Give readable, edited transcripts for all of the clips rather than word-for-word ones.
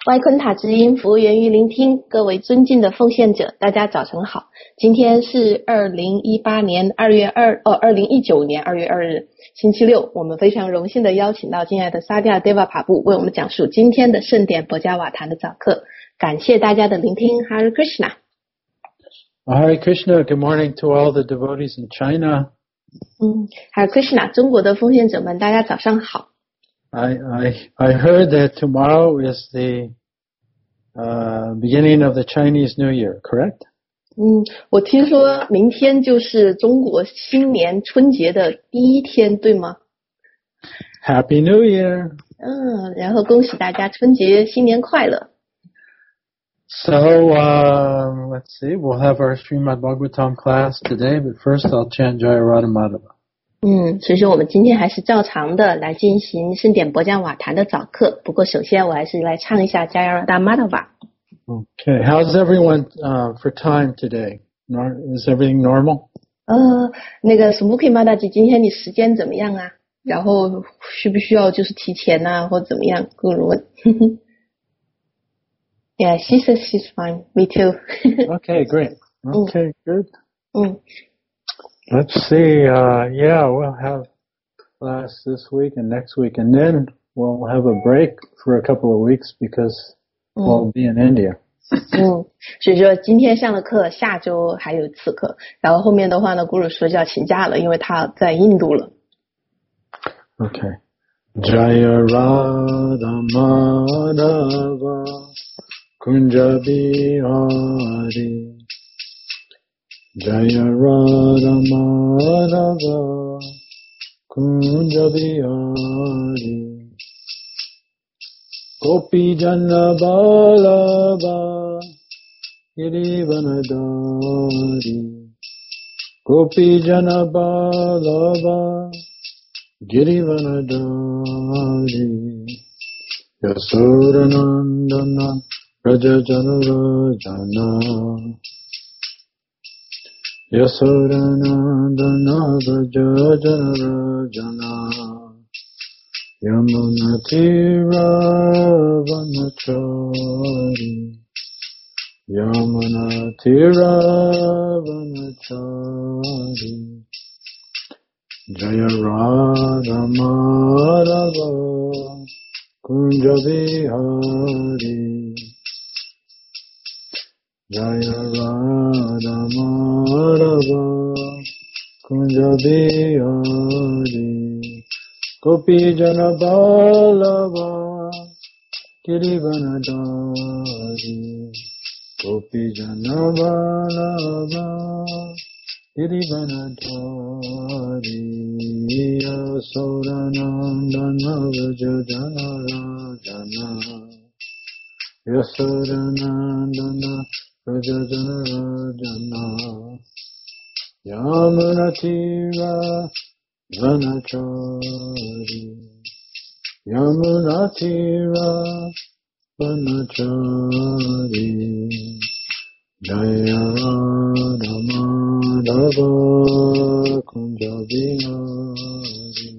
外昆塔之音，服务源于聆听。各位尊敬的奉献者，大家早晨好。今天是2019年2月2日，星期六。我们非常荣幸的邀请到敬爱的萨蒂亚·德瓦帕布为我们讲述今天的圣典博加瓦坛的早课。感谢大家的聆听。Hare Krishna。 Hare Krishna. Good morning to all the devotees in China. Hare Krishna， 中国的奉献者们，大家早上好。 I heard that tomorrow is the beginning of the Chinese New Year, correct? 我听说明天就是中国新年春节的第一天，对吗？ Happy New Year. 然后恭喜大家春节新年快乐。 So, let's see, we'll have our Srimad Bhagavatam class today, but first I'll chant Jaya Radha Madhava. 所以说我们今天还是照常的来进行圣典博加瓦坛的早课。不过首先我还是来唱一下 Jaya Radha Madhava。 Okay, how's everyone for time today? Is everything normal? 那个Sumukhi Mataji， 今天你时间怎么样啊？然后需不需要就是提前啊，或怎么样？顾如问。Yeah, she says she's fine. Me too. Okay, great. Okay, good. Let's see, we'll have class this week and next week, and then we'll have a break for a couple of weeks because we'll be in India. 所以说今天上了课，下周还有一次课，然后后面的话呢，古鲁说就要请假了，因为他在印度了。 Okay. Jaya Radha Madhava Kunja Bihari Jaya Radha Madhava Kunja Bihari Gopi Jana Balaba Girivanadari Gopi Jana Balaba Girivanadari Yasodanandana Rajajana Rajana Yasodanandana Rajajana Rajana Yamunatira Vanachari Yamunatira Vanachari Jaya Radha Madhava Kunja Bihari Jaya Radha Madhava Kunja Bihari Gopi Jana Balava Girivanadari Gopi Jana Balava Girivanadari Yasodanandana Rajajana Rajana Yasodanandana Rajajana Rajana Yamunatira Vanachari Yamunatira Vanachari Jaya Radha Madhava Kunja Bihari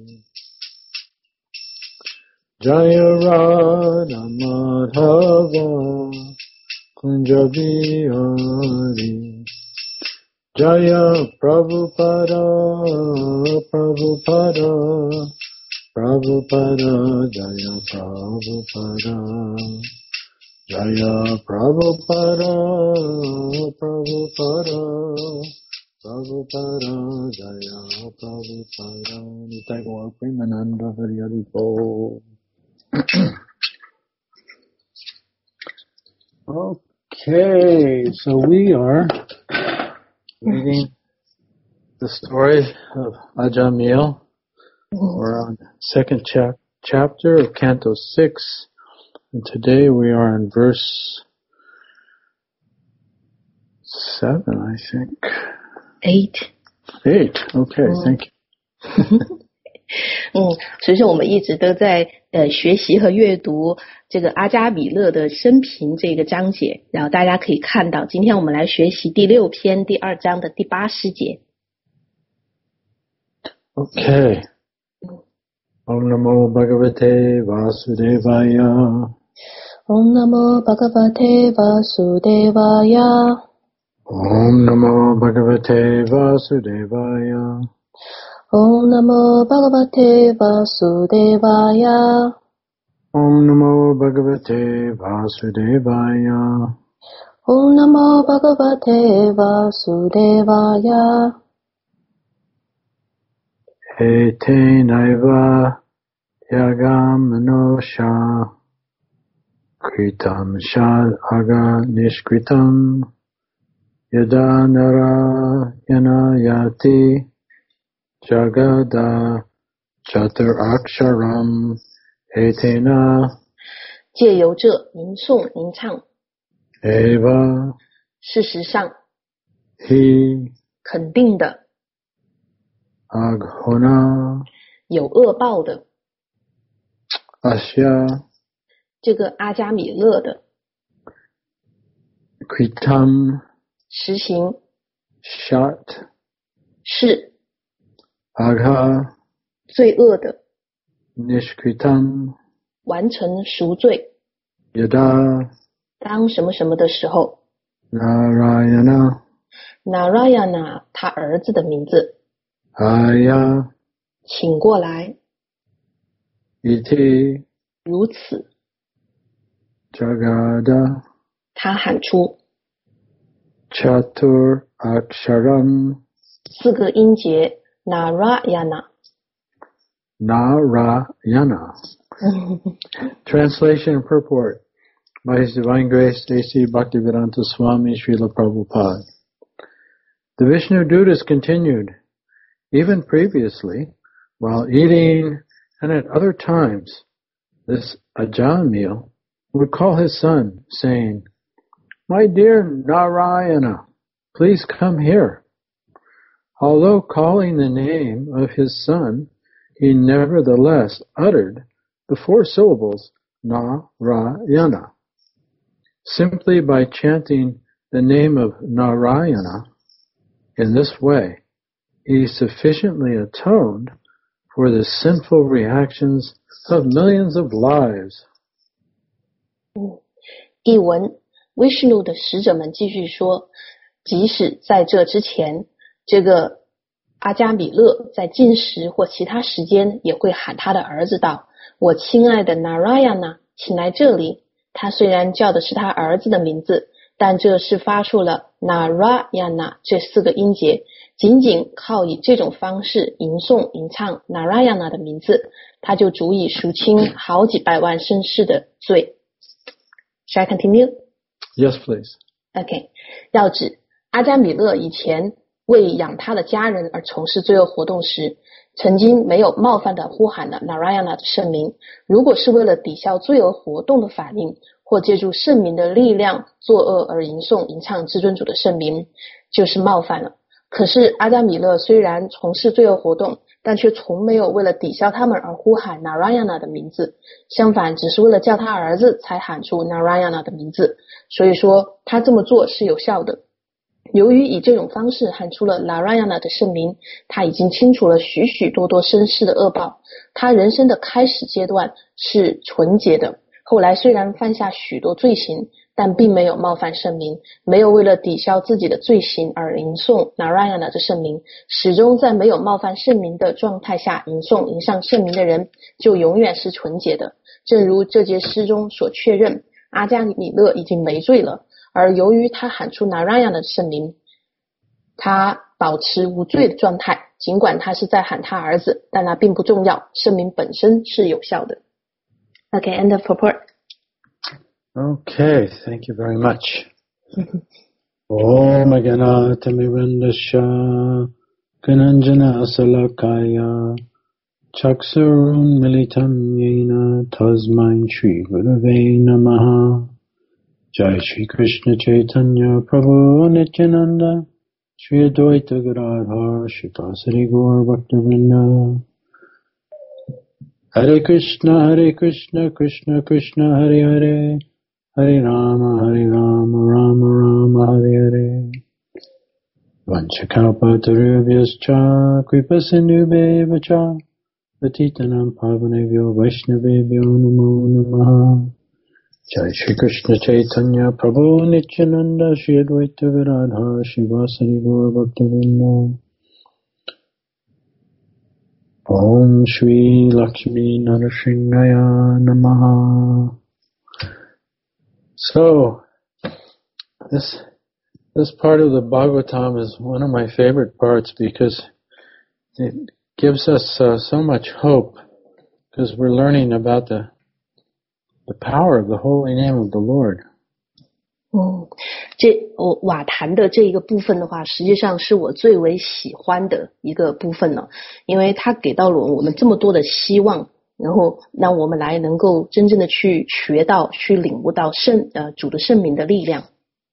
Jaya Radha Madhava Kunja Bihari Jaya Prabhupada Prabhupada Prabhupada Jaya Prabhupada Jaya Prabhupada Prabhupada Prabhupada Jaya Prabhupada Nitai Gaur Premananda Hari Hari Bol. Okay, so we are reading the story of Ajamil. We're on second chapter of Canto 6, and today we are in verse 7, I think. 8. Okay, thank you. 所以说我们一直都在学习和阅读这个阿迦米勒的生平这个章节，然后大家可以看到，今天我们来学习第6篇第2章的第8诗节。 Okay. Om Namo Bhagavate Vasudevaya. Om Namo Bhagavate Vasudevaya. Om Namo Bhagavate Vasudevaya. Om Namo Bhagavate Vasudevaya. Om Namo Bhagavate Vasudevaya. Om Namo Bhagavate Vasudevaya. Ete naiva yagam manosha kritam shad aga nishkritam yada nara yana yati jagada chatur aksharam etena 借由这吟诵吟唱， eva 事实上 hi 肯定的 aghona 有恶报的， asya 这个阿迦米勒的 kritam 实行 shat 是 agha 罪恶的， nishkritam 完成赎罪。 yada 当什么什么的时候 narayana ，Narayana 他儿子的名字， aya 请过来， iti 如此， jagada 他喊出 chatur aksharam 4个音节 Narayana。 narayana. Translation and purport by His Divine Grace A.C. Bhaktivedanta Swami Srila Prabhupada. The Vishnu Dutas continued, even previously, while eating and at other times, this Ajamil would call his son, saying, "My dear Narayana, please come here." Although calling the name of his son, he nevertheless uttered the 4 syllables Narayana. Simply by chanting the name of Narayana in this way, he sufficiently atoned for the sinful reactions of millions of lives. 译文 Vishnu 的使者们继续说，即使在这之前，这个阿迦米勒在进食或其他时间也会喊他的儿子道：“我亲爱的 Narayana， 请来这里。”他虽然叫的是他儿子的名字，但这是发出了 Narayana 这4个音节，仅仅靠以这种方式吟诵吟唱 Narayana 的名字，他就足以赎清好几百万生世的罪。Shall I continue? Yes, please. OK， 要指阿迦米勒以前为养他的家人而从事罪恶活动时，曾经没有冒犯地呼喊了 Narayana 的圣名。如果是为了抵消罪恶活动的反应，或借助圣名的力量作恶而吟诵吟唱至尊主的圣名，就是冒犯了。可是阿迦米勒虽然从事罪恶活动，但却从没有为了抵消他们而呼喊 Narayana 的名字，相反只是为了叫他儿子才喊出 Narayana 的名字，所以说他这么做是有效的。由于以这种方式喊出了 Narayana 的圣名，他已经清除了许许多多生世的恶报。他人生的开始阶段是纯洁的，后来虽然犯下许多罪行，但并没有冒犯圣名，没有为了抵消自己的罪行而吟诵 Narayana 的圣名，始终在没有冒犯圣名的状态下吟诵吟唱圣名的人，就永远是纯洁的。正如这节诗中所确认，阿迦米勒已经没罪了，而由于他喊出 Narayana 的圣名，他保持无罪的状态，尽管他是在喊他儿子，但那并不重要，圣名本身是有效的。Okay, end of report. Okay, thank you very much. Om Ganatamivrandasya Kananjana Salakaya Chaksurun Militam Yena Tasmai Shri Gurave Namaha Jai Shri Krishna Chaitanya Prabhu Nityananda Shri Advaita Gadadhar Shri Gaur Bhaktivinoda Hare Krishna, Krishna Krishna, Hare Hare, Hare Rama, Rama Rama, Hare Hare. Vanchakalpatarubhyascha, Kripasindhubheva cha, Patitanam Pavanebhyo Vaishnavebhyo Namo Namaha. Jai Shri Krishna Chaitanya Prabhu Nityananda Shri Advaita Viradha Shivasari Gaur Bhaktivinoda Om Shri Lakshmi Narasimhaya Namaha. So, this part of the Bhagavatam is one of my favorite parts because it gives us so much hope because we're learning about the power of the holy name of the Lord. 瓦坛的这一个部分的话，实际上是我最为喜欢的一个部分了，因为它给到了我们这么多的希望，然后让我们来能够真正的去学到、去领悟到主的圣名的力量。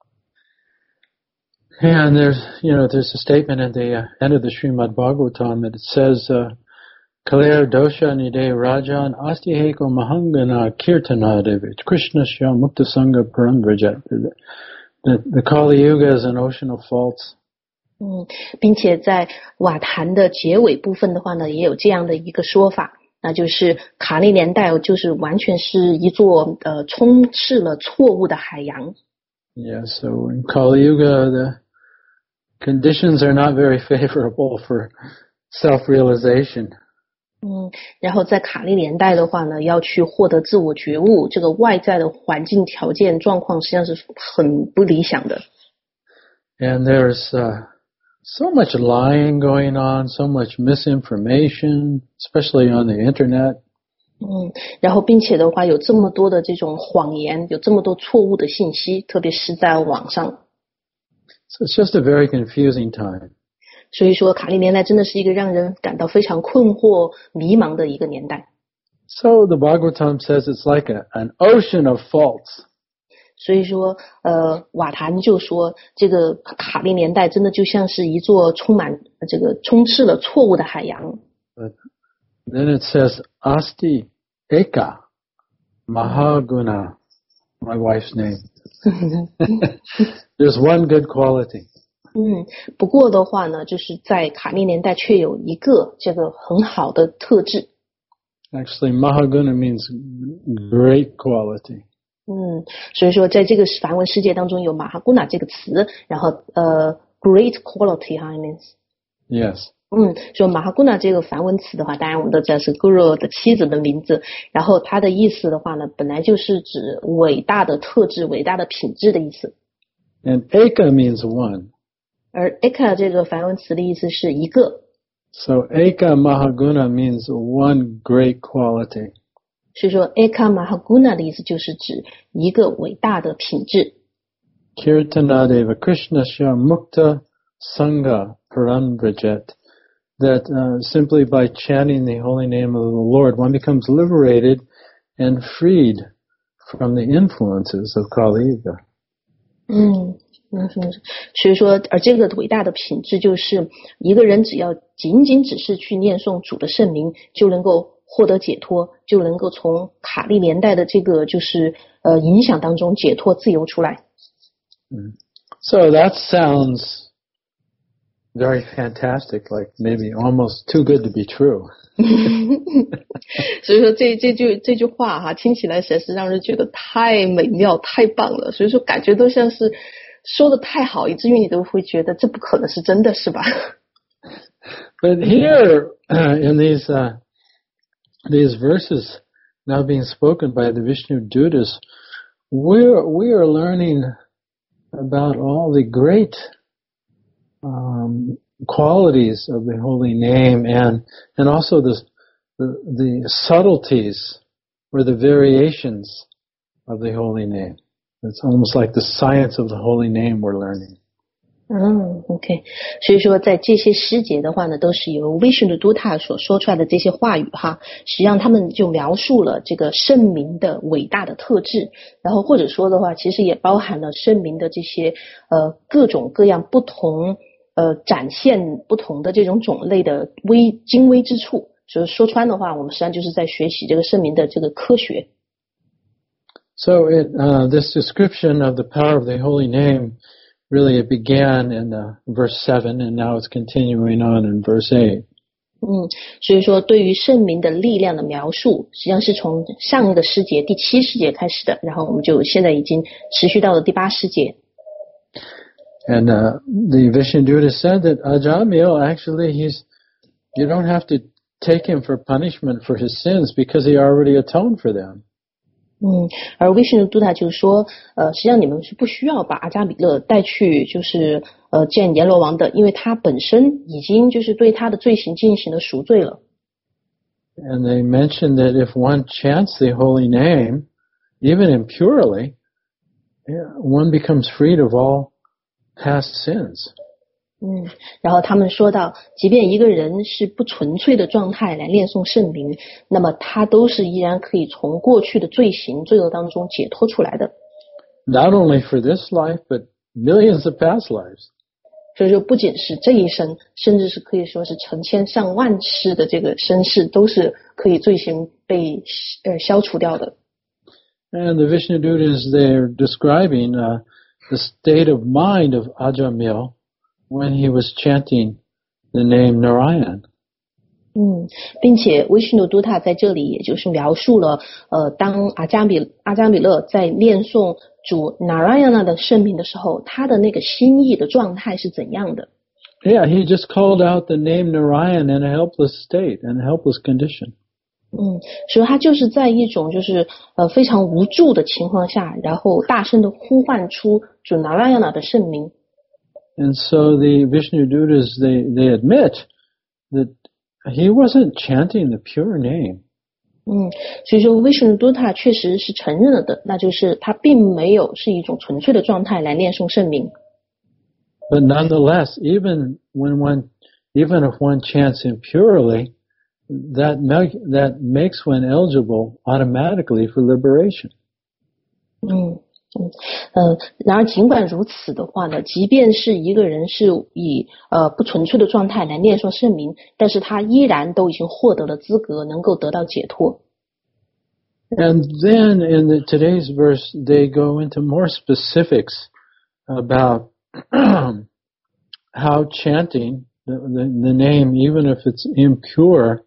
And there's a statement at the end of the Srimad Bhagavatam that it says, Kaler dosha nide rajan astiheko mahangana kirtanadevich Krishnasya mukta sangha paramvrajat. The Kali Yuga is an ocean of faults. 并且在瓦坛的结尾部分的话呢，也有这样的一个说法，那就是卡利年代就是完全是一座充斥了错误的海洋。 Yeah, so in Kali Yuga, the conditions are not very favorable for self-realization. 然后在卡利年代的话呢，要去获得自我觉悟，这个外在的环境条件状况实际上是很不理想的。 And there's so much lying going on, so much misinformation, especially on the internet. 然后并且的话有这么多的这种谎言，有这么多错误的信息，特别是在网上。 So it's just a very confusing time. 所以说卡利年代真的是一个让人感到非常困惑迷茫的一个年代。 So the Bhagavatam says it's like an ocean of faults. 所以说瓦坛就说这个卡利年代真的就像是一座充斥了错误的海洋。 Then it says Asti Eka Mahaguna, my wife's name. There's one good quality. 不过的话呢，就是在卡利年代却有一个这个很好的特质。 Actually, Mahaguna means great quality. 所以说在这个梵文世界当中有马哈古纳这个词，然后great quality 哈 means Yes. 说马哈古纳这个梵文词的话，当然我们都知道是 Guru 的妻子的名字，然后它的意思的话呢，本来就是指伟大的特质、伟大的品质的意思。 And Eka means one. 而 Eka 这个梵文词的意思是一个。 So Eka Mahaguna means one great quality. 所以说 Eka Mahaguna 的意思就是指一个伟大的品质。 Kirtanadeva Krishnasya Mukta Sangha Paramvrajat. That simply by chanting the holy name of the Lord, one becomes liberated and freed from the influences of Kali Yuga. 所以说，而这个伟大的品质就是一个人只要仅只是去念诵主的圣名，就能够获得解脱，就能够从卡利年代的这个就是影响当中解脱自由出来。 So that sounds very fantastic, like maybe almost too good to be true. 所以说这句话哈，听起来实在是让人觉得太美妙、太棒了。所以说感觉都像是说的太好，以至于你都会觉得这不可能是真的，是吧？ But here in these verses now being spoken by the Vishnu Dutas, we are learning about all the great qualities of the holy name and also the subtleties or the variations of the holy name. It's almost like the science of the holy name we're learning. OK， 所以说在这些诗节的话呢，都是由 Vishnu Dutta 所说出来的这些话语哈，实际上他们就描述了这个圣名的伟大的特质，然后或者说的话，其实也包含了圣名的这些各种各样不同展现不同的这种种类的精微之处。所以说穿的话，我们实际上就是在学习这个圣名的这个科学。 So this description of the power of the holy name, really it began in verse 7 and now it's continuing on in verse 8. 所以说对于圣名的力量的描述，实际上是从上一个诗节第7诗节开始的，然后我们就现在已经持续到了第8诗节。 And the Vishnuduta said that Ajamil actually you don't have to take him for punishment for his sins because he already atoned for them. 而维什努杜塔就说，实际上你们是不需要把阿迦米勒带去，就是见阎罗王的，因为他本身已经就是对他的罪行进行了赎罪了。 And they mentioned that if one chants the holy name, even impurely, one becomes freed of all past sins. 然后他们说到，即便一个人是不纯粹的状态来念诵圣名，那么他都是依然可以从过去的罪恶当中解脱出来的。 Not only for this life, but millions of past lives. 所以说，不仅是这一生，甚至是可以说是成千上万世的这个身世，都是可以罪行被消除掉的。 And the Vishnudutas, they're describing the state of mind of Ajamil when he was chanting the name Narayan. 并且维什努都塔在这里也就是描述了当阿迦米勒在念诵主 Narayana 的圣名的时候，他的那个心意的状态是怎样的。 Yeah, he just called out the name Narayan in a helpless state and a helpless condition. 所以他就是在一种就是非常无助的情况下，然后大声的呼唤出主 Narayana 的圣名。 And so the Vishnudutas, they admit that he wasn't chanting the pure name. 所以说维什努都塔确实是承认了的，那就是他并没有是一种纯粹的状态来念诵圣名。 But nonetheless, even if one chants impurely, that makes one eligible automatically for liberation. 然而尽管如此的话呢，即便是一个人是以不纯粹的状态来念诵圣名，但是他依然都已经获得了资格，能够得到解脱。 And then in today's verse, they go into more specifics about how chanting the name, even if it's impure,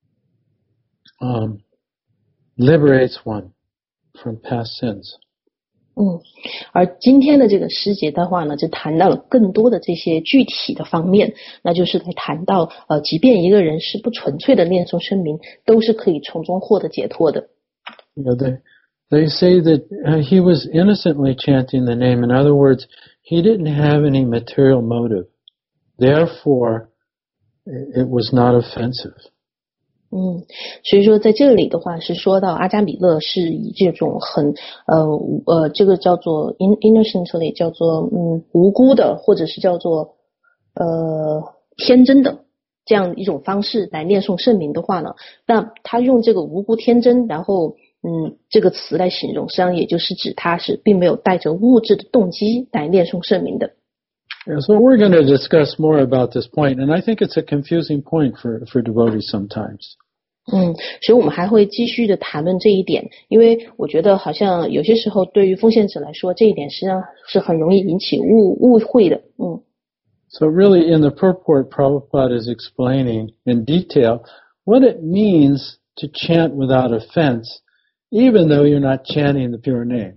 liberates one from past sins. 而今天的这个诗节的话呢，就谈到了更多的这些具体的方面，那就是来谈到即便一个人是不纯粹的念诵圣名，都是可以从中获得解脱的。 They say that he was innocently chanting the name. In other words, he didn't have any material motive. Therefore, it was not offensive. 所以说在这里的话是说到阿迦米勒是以这种很这个叫做 innocently 叫做无辜的，或者是叫做天真的这样一种方式来念诵圣名的话呢，那他用这个无辜天真，然后这个词来形容，实际上也就是指他是并没有带着物质的动机来念诵圣名的。 Yeah, so we're going to discuss more about this point, and I think it's a confusing point for devotees sometimes. 所以我们还会继续的谈论这一点，因为我觉得好像有些时候对于奉献者来说，这一点实际上是很容易引起误会的。 So really in the purport, Prabhupada is explaining in detail what it means to chant without offense, even though you're not chanting the pure name.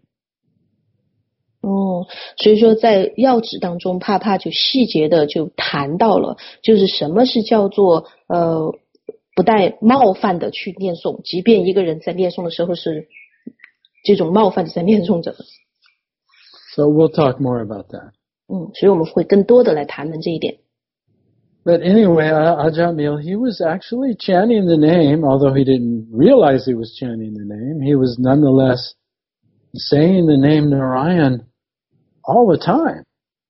所以说在要旨当中，帕帕就细节的就谈到了，就是什么是叫做不带冒犯的去念诵，即便一个人在念诵的时候是这种冒犯的在念诵着。 So we'll talk more about that. 所以我们会更多的来谈论这一点。 But anyway, Ajamil, he was actually chanting the name, although he didn't realize he was chanting the name. He was nonetheless saying the name Narayan all the time.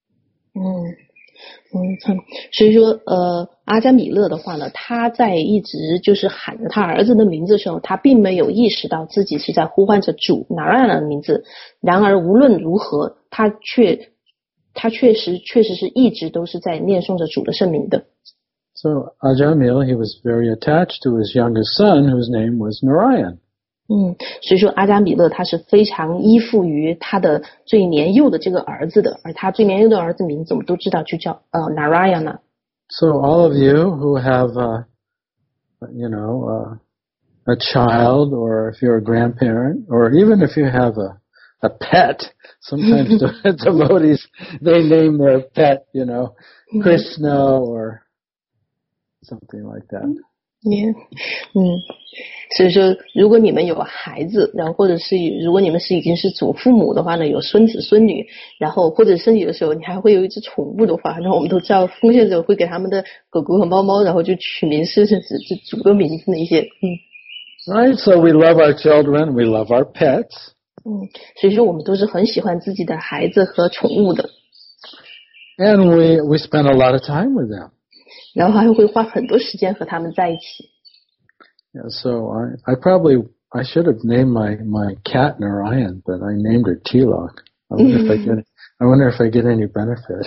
所以说阿迦米勒的话呢，他在一直就是喊着他儿子的名字的时候，他并没有意识到自己是在呼唤着主 Narayana 的名字。然而无论如何，他确实是一直都是在念诵着主的圣名的。 So Ajamil, he was very attached to his youngest son, whose name was Narayan. 所以说阿迦米勒他是非常依附于他的最年幼的这个儿子的，而他最年幼的儿子名字我们都知道就叫Narayana。 So all of you who have a child, or if you're a grandparent, or even if you have a pet. Sometimes the devotees, they name their pet, Krishna or something like that. Yeah. 所以说如果你们有孩子，然后或者是如果你们已经是祖父母的话呢，有孙子孙女，然后或者是有的时候你还会有一只宠物的话，那我们都知道奉献者会给他们的狗狗和猫猫，然后就取名是主个名字的一些。 Right, so we love our children, we love our pets. 所以说我们都是很喜欢自己的孩子和宠物的。 And we spend a lot of time with them. 然后还会花很多时间和他们在一起。 Yeah, so I should have named my cat Narayan, but I named her Tilak. I wonder if I get any benefit.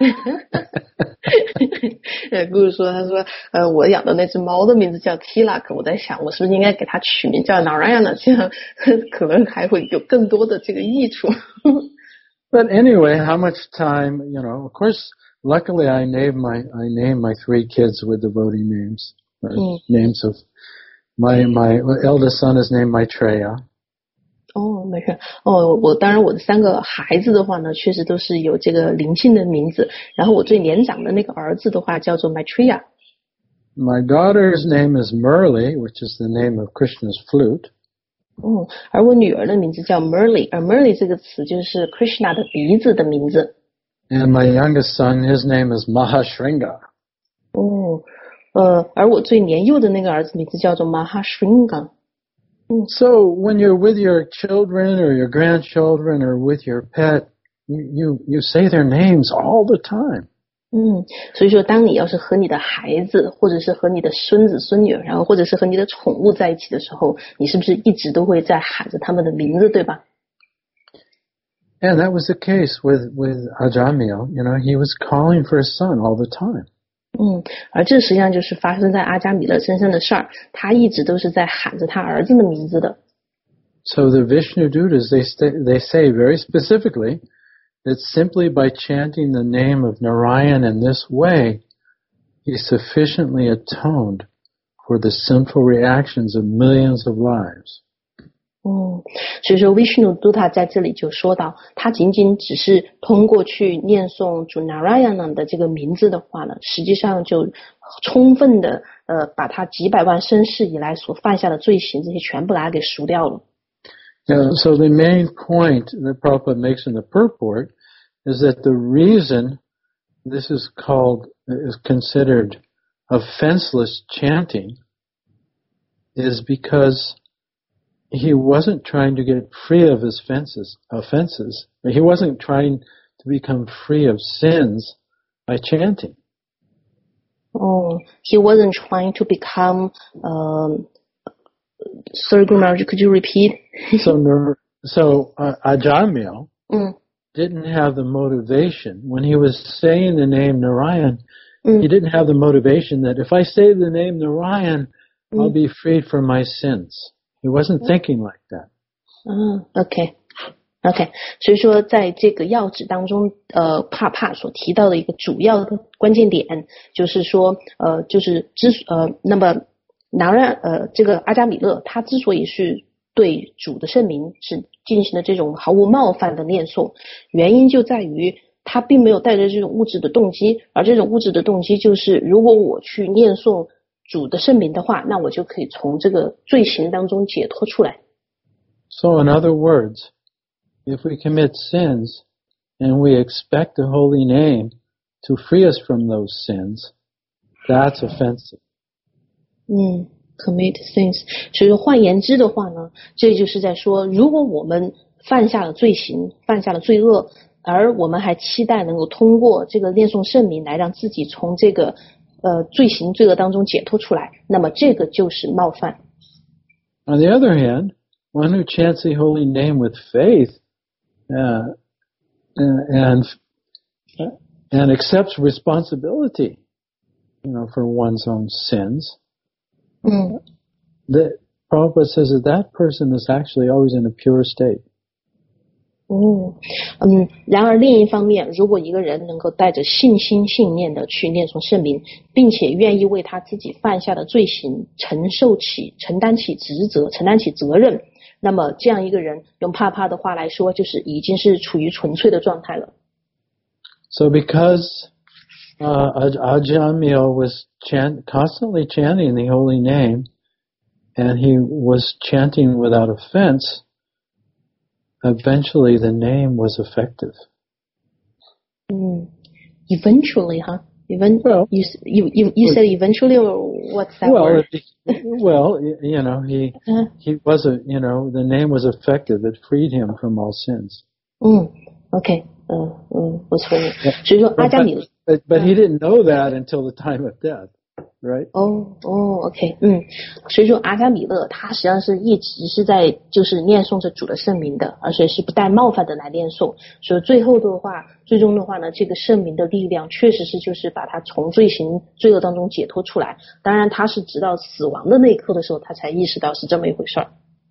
故事说，他说，我养的那只猫的名字叫 Tilak， 我在想，我是不是应该给它取名叫 Narayan 呢？这样可能还会有更多的这个益处。 But anyway, how much time? Of course, luckily I named my 3 kids with devotee names. Names of my eldest son is named Maitreya. 没事。当然我的3个孩子的话呢，确实都是有这个灵性的名字。然后我最年长的那个儿子的话叫做 Maitreya。 My daughter's name is Murli, which is the name of Krishna's flute. 而我女儿的名字叫 Murli， 而 Murli 这个词就是 Krishna 的鼻子的名字。 And my youngest son, his name is Mahashringa. 而我最年幼的那个儿子名字叫做 Mahashringa。 So when you're with your children or your grandchildren or with your pet, you say their names all the time. 所以说当你要是和你的孩子或者是和你的孙子孙女，然后或者是和你的宠物在一起的时候，你是不是一直都会在喊着他们的名字，对吧？ And that was the case with Ajamil. He was calling for his son all the time. 而这实际上就是发生在阿迦米勒身上的事儿，他一直都是在喊着他儿子的名字的。 So the Vishnu Dutas, they say very specifically that simply by chanting the name of Narayan in this way, he sufficiently atoned for the sinful reactions of millions of lives. 所以说 Vishnu Dutta 在这里就说到，他仅仅只是通过去念诵主 Narayana 的这个名字的话呢，实际上就充分的把他几百万生世以来所犯下的罪行这些全部把它给赎掉了。 So the main point that Prabhupada makes in the purport is that the reason this is considered offenseless chanting is because he wasn't trying to get free of his offenses. He wasn't trying to become free of sins by chanting. He wasn't trying to become sorry, Guru Maharaj, could you repeat? So Ajamil didn't have the motivation. When he was saying the name Narayan, he didn't have the motivation that if I say the name Narayan, I'll be freed from my sins. He wasn't thinking like that. OK， 所以说在这个要旨当中，帕所提到的一个主要的关键点，就是说，就是那么这个阿迦米勒他之所以是对主的圣名是进行了这种毫无冒犯的念诵，原因就在于他并没有带着这种物质的动机，而这种物质的动机就是如果我去念诵主的圣名的话，那我就可以从这个罪行当中解脱出来。 So in other words, if we commit sins and we expect the holy name to free us from those sins, that's offensive. Commit sins. 所以换言之的话呢，这就是在说，如果我们犯下了罪行，犯下了罪恶，而我们还期待能够通过这个念诵圣名来让自己从这个罪行罪恶当中解脱出来，那么这个就是冒犯。 On the other hand, one who chants the holy name with faith and accepts responsibility, for one's own sins, the Prabhupada says that person is actually always in a pure state. 然而另一方面，如果一个人能够带着信心信念的去念诵圣名，并且愿意为他自己犯下的罪行承担起职责，承担起责任，那么这样一个人用帕帕的话来说，就是已经是处于纯粹的状态了。 So because Ajamil was constantly chanting the holy name, and he was chanting without offense, eventually the name was effective. Eventually, huh? Well, you said eventually, or what's that word? Well, you know, he wasn't, you know, the name was effective. It freed him from all sins. OK, 不错。所以说阿加米， but he didn't know that until the time of death, right? OK, 所以说阿加米勒他实际上是一直是在就是念诵着主的圣名的，而且是不带冒犯的来念诵。所以最终的话呢，这个圣名的力量确实是就是把他从罪恶当中解脱出来。当然他是直到死亡的那一刻的时候，他才意识到是这么一回事儿。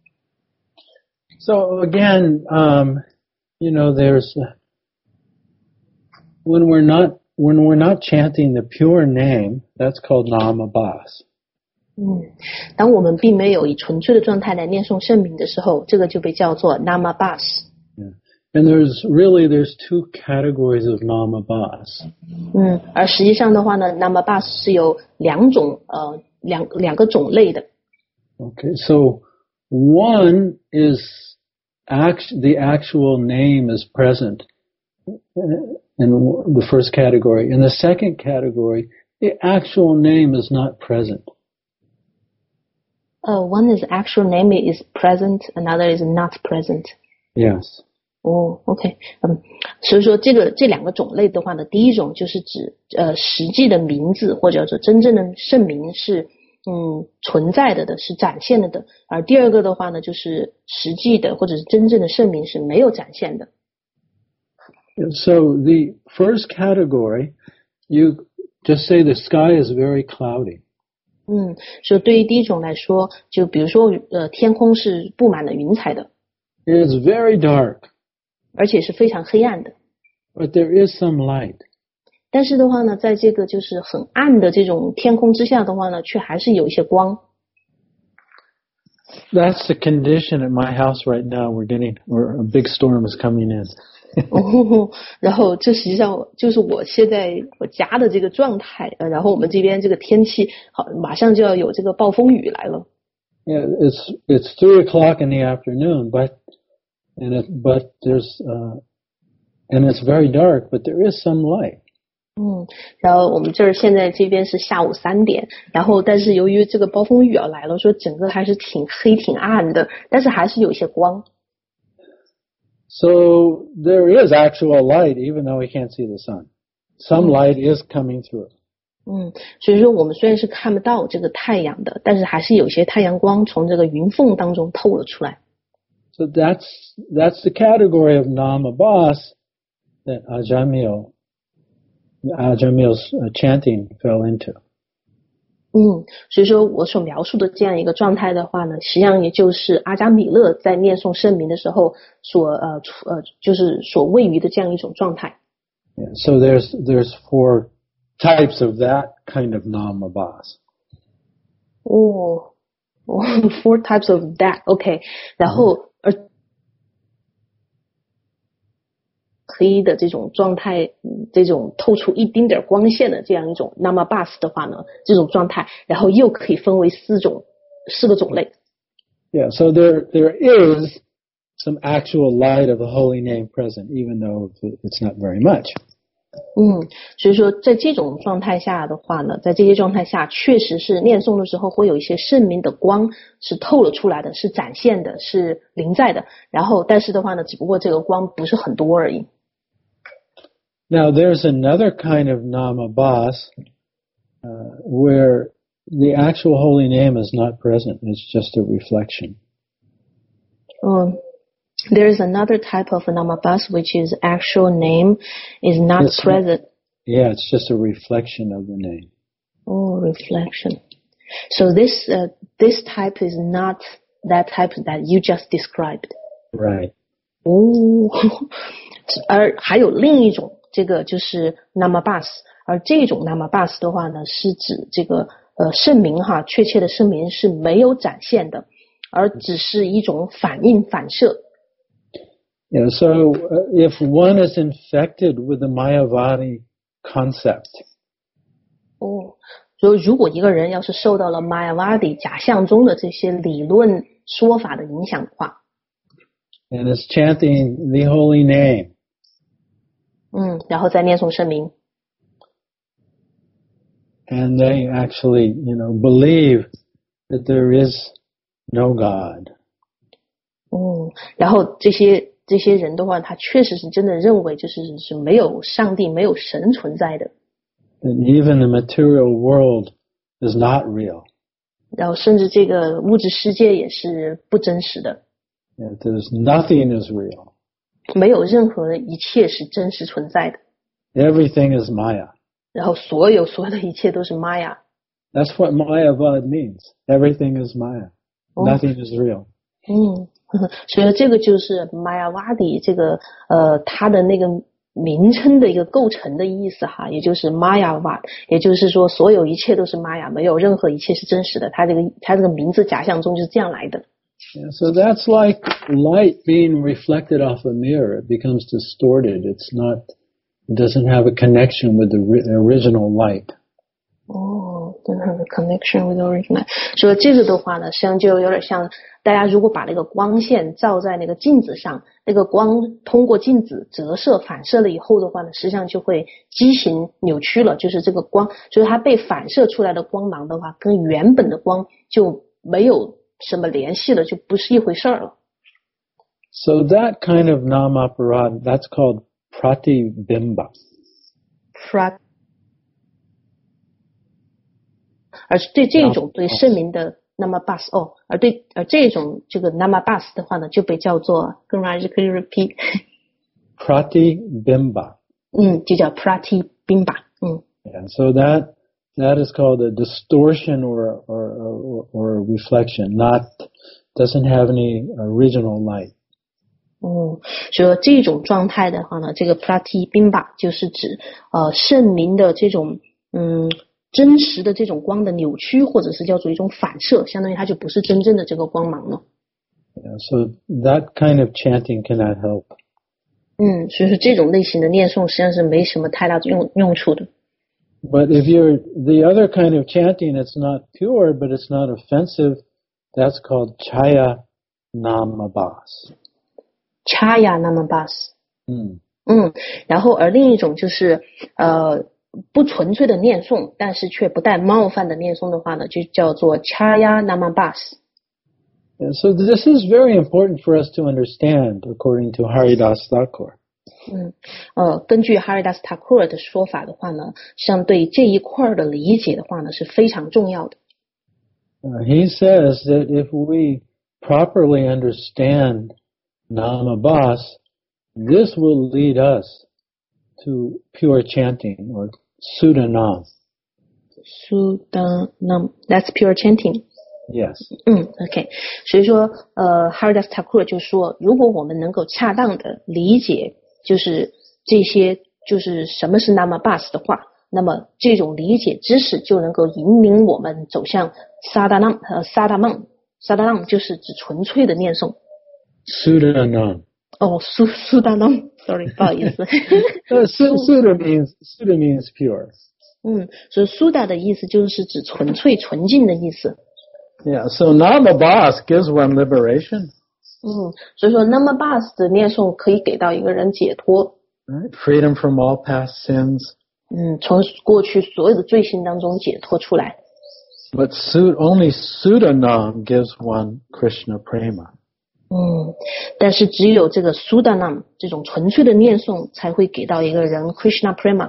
So again, you know, there's when we're not chanting the pure name, that's called namabas. 当我们并没有以纯粹的状态来念诵圣名的时候，这个就被叫做 namabas。 And there's two categories of namabas. 而实际上的话呢 ，namabas 是有两个种类的。 Okay, so one is the actual name is present in the first category. In the second category, the actual name is not present. One is actual name is present, another is not present. Yes. OK, 所以说这两个种类的话呢，第一种就是指实际的名字或者说真正的圣名是存在的是展现的，而第二个的话呢，就是实际的或者是真正的圣名是没有展现的。 So the first category, you just say the sky is very cloudy. 所以对于第一种来说，就比如说天空是布满了云彩的。 It's very dark. 而且是非常黑暗的。 But there is some light. 但是的话呢，在这个就是很暗的这种天空之下的话呢，却还是有一些光。 That's the condition at my house right now. A big storm is coming in. 然后这实际上就是我现在我家的这个状态，然后我们这边这个天气好，马上就要有这个暴风雨来了。 Yeah, it's 3:00 in the afternoon, but there's and it's very dark, but there is some light. 然后我们现在这边是下午3点，然后但是由于这个暴风雨要来了，说整个还是挺黑挺暗的，但是还是有一些光。 So there is actual light, even though we can't see the sun. Some light is coming through. 所以说我们虽然是看不到这个太阳的，但是还是有些太阳光从这个云缝当中透了出来。 So that's the category of namabas that Ajamil's chanting fell into. 所以说我所描述的这样一个状态的话呢，实际上也就是阿加米勒在念诵圣名的时候就是所位于的这样一种状态。 Yeah, so there's 4 types of that kind of namabas. 4 types of that, OK. 然后黑的这种状态，这种透出一丁点光线的这样一种 namabas 的话呢，这种状态，然后又可以分为4个种类。 Yeah, so there is some actual light of the holy name present, even though it's not very much. 所以说在这种状态下的话呢，在这些状态下，确实是念诵的时候会有一些圣名的光是透了出来的，是展现的，是临在的。然后但是的话呢，只不过这个光不是很多而已。 Now there's another kind of namabas where the actual holy name is not present. It's just a reflection. There is another type of namabas which is actual name is not present. Yeah, it's just a reflection of the name. Reflection. So this type is not that type that you just described. Right. 哦，而还有另一种，这个就是 namabas， 而这种 namabas 的话呢，是指这个圣名哈，确切的圣名是没有展现的，而只是一种反应反射。 Yeah, so if one is infected with the Mayavadi concept, 哦，所以如果一个人要是受到了 Mayavadi 假象中的这些理论说法的影响的话， and is chanting the holy name, 然后再念诵圣名， and they actually, believe that there is no God. 然后这些人的话，他确实是真的认为是没有上帝没有神存在的， That even the material world is not real. 然后甚至这个物质世界也是不真实的， That there's nothing is real. 没有任何一切是真实存在的， Everything is Maya. 然后所有的一切都是 Maya。 That's what Mayavad means. Everything is Maya. Nothing is real. 所以这个就是 Mayavadi 这个它的那个名称的一个构成的意思哈，也就是 Mayavad， 也就是说所有一切都是 Maya， 没有任何一切是真实的，它这个名字假象中就是这样来的。 Yeah, so that's like light being reflected off a mirror. It becomes distorted. It doesn't have a connection with the original light. Don't have a connection with the original. 所以这个的话呢，实际上就有点像大家如果把那个光线照在那个镜子上，那个光通过镜子折射反射了以后的话呢，实际上就会畸形扭曲了，就是这个光，就是它被反射出来的光芒的话，跟原本的光就没有什么联系了，就不是一回事了。 So that kind of namaparad, that's called pratibimba. 而是对这种对圣名的 namabas 而这种这个 namabas 的话呢，就被叫做，跟老师可以 repeat pratibimba。就叫 pratibimba。 And so that is called a distortion or a reflection, doesn't have any original light. 所以这种状态的话呢，这个 pratibimba 就是指圣名的这种真实的这种光的扭曲，或者是叫做一种反射，相当于它就不是真正的这个光芒了。 Yeah, so that kind of chanting cannot help. 所以说这种类型的念诵实际上是没什么太大用处的。 But if you're the other kind of chanting, it's not pure, but it's not offensive. That's called Chaya Namabas. Chaya Namabas. 然后而另一种就是不纯粹的念诵，但是却不带冒犯的念诵的话呢，就叫做 Chaya Namabas. And so this is very important for us to understand, according to Haridas Thakur. 根据 Haridas Thakur 的说法的话呢，像对这一块的理解的话呢，是非常重要的。 He says that if we properly understand Namabas, this will lead us to pure chanting or Sudanam. Sudanam, that's pure chanting. Yes. OK. 所以说Haridas Thakur 就说，如果我们能够恰当的理解就是这些就是什么是 Namabas 的话，那么这种理解知识就能够引领我们走向 Sadanam 和 Sadanam 就是指纯粹的念诵。 Sudanam. Sudanam. Sorry, 不好意思。 Suda means pure. 所以 Suda 的意思就是指纯粹纯净的意思。 Yeah, so Namabas gives one liberation. 所以说 Namabas 的念诵可以给到一个人解脱。 Right? Freedom from all past sins. 从过去所有的罪行当中解脱出来。 But only Sudanam gives one Krishna prema. 但是只有这个 Sudanam 这种纯粹的念诵才会给到一个人 Krishna prema。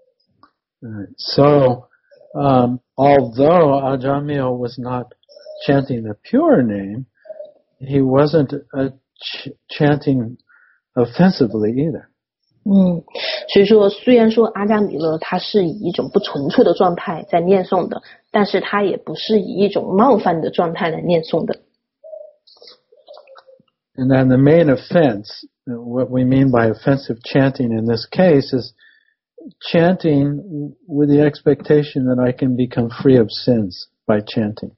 So, although Ajamil was not chanting the pure name, he wasn't chanting offensively either. 所以说虽然说阿伽米勒他是以一种不纯粹的状态在念诵的，但是他也不是以一种冒犯的状态来念诵的。 And then the main offense what we mean by offensive chanting in this case is chanting with the expectation that I can become free of sins by chanting.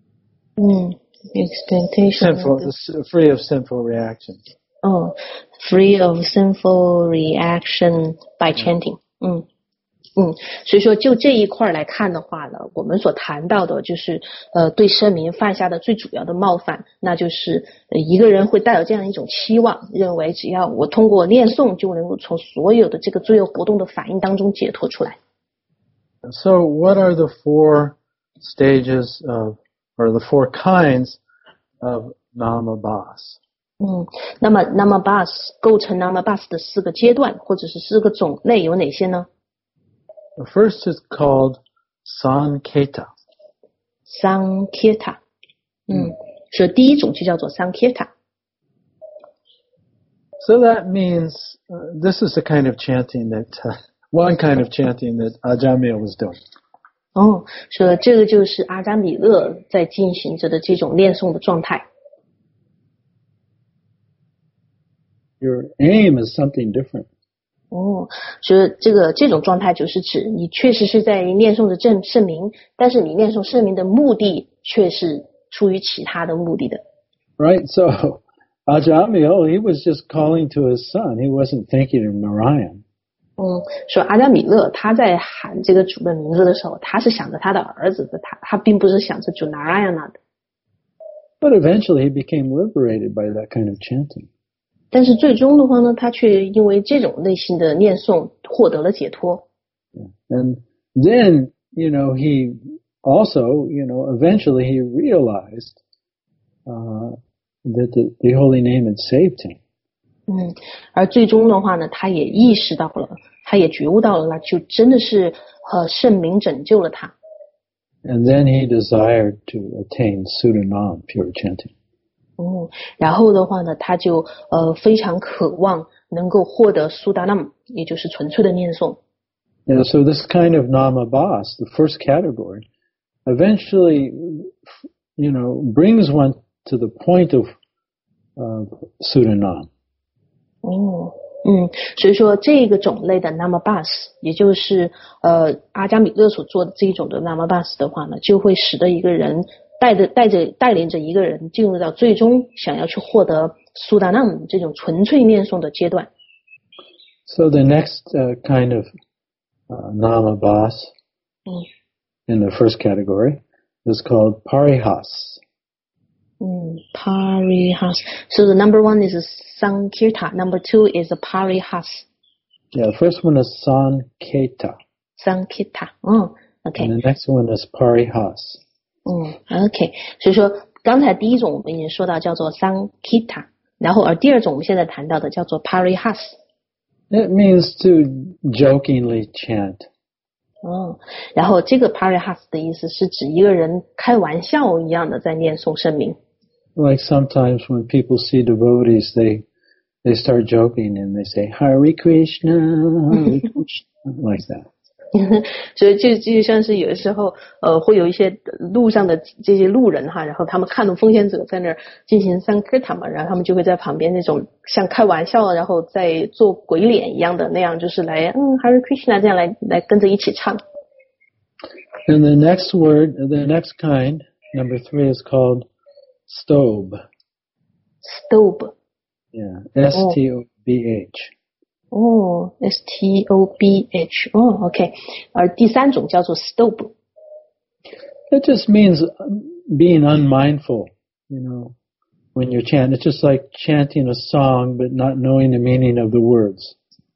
Expectation. Free of sinful reactions. Oh, free of sinful reaction by chanting. 所以说就这一块来看的话呢，我们所谈到的就是对圣民犯下的最主要的冒犯，那就是一个人会带有这样一种期望，认为只要我通过念诵就能够从所有的这个罪恶活动的反应当中解脱出来。 So what are the four stages of, or the four kinds of namabhas? 那么 namabhas 构成 namabhas 的4个阶段或者是4个种类有哪些呢？ The first is called Sanketa. Sanketa. 所以第一种就叫做 Sanketa. So that means this is the kind of chanting that one kind of chanting that Ajamil was doing. 所以这个就是阿扎米勒在进行着的这种念诵的状态。 Your aim is something different. 所以这种状态就是指你确实是在念诵着圣名，但是你念诵圣名的目的却是出于其他的目的的。 Right, so Ajamil, he was just calling to his son. He wasn't thinking of Narayan. 说阿扎米勒他在喊这个主的名字的时候，他是想着他的儿子的，他并不是想着主 Narayana 的。 But eventually he became liberated by that kind of chanting. 但是最终的话呢，他却因为这种类型的念诵获得了解脱。 And then, he also, eventually he realized that the holy name had saved him. 而最终的话呢，他也意识到了，他也觉悟到了，就真的是圣名拯救了他。 And then he desired to attain Sudanam, pure chanting. 然后的话呢，他就非常渴望能够获得苏达nam，也就是纯粹的念诵。 So this kind of namabhas, the first category, eventually, brings one to the point of Sudanam. 所以说这个种类的 namabhas， 也就是阿加米勒所做的这一种的 namabhas 的话呢，就会使得一个人带领着一个人进入到最终想要去获得苏达nam这种纯粹念诵的阶段。 So the next kind of namabhas in the first category is called parihas. Parihas. So the number one is Sankirta. Number two is Parihas. Yeah, the first one is Sanketa. Sankirta. Okay. And the next one is parihas. OK. 所以说刚才第一种我们已经说到叫做 Sankirta， 然后而第二种我们现在谈到的叫做 Parihas. It means to jokingly chant. 然后这个 Parihas 的意思是指一个人开玩笑一样的在念诵圣名。 Like sometimes when people see devotees, they start joking and they say Hare Krishna, Hare Krishna, like that. 所以就像是有的时候会有一些路上的这些路人哈，然后他们看到奉献者在那儿进行Sankirtan嘛，然后他们就会在旁边那种像开玩笑然后在做鬼脸一样的那样，就是来Hare Krishna 这样来跟着一起唱。 And the next word, the next kind, number 3 is called Stobh. Stobh. Yeah, S-T-O-B-H. S-T-O-B-H. OK. 而第三种叫做 Stobh. It just means being unmindful, when you chant. It's just like chanting a song but not knowing the meaning of the words.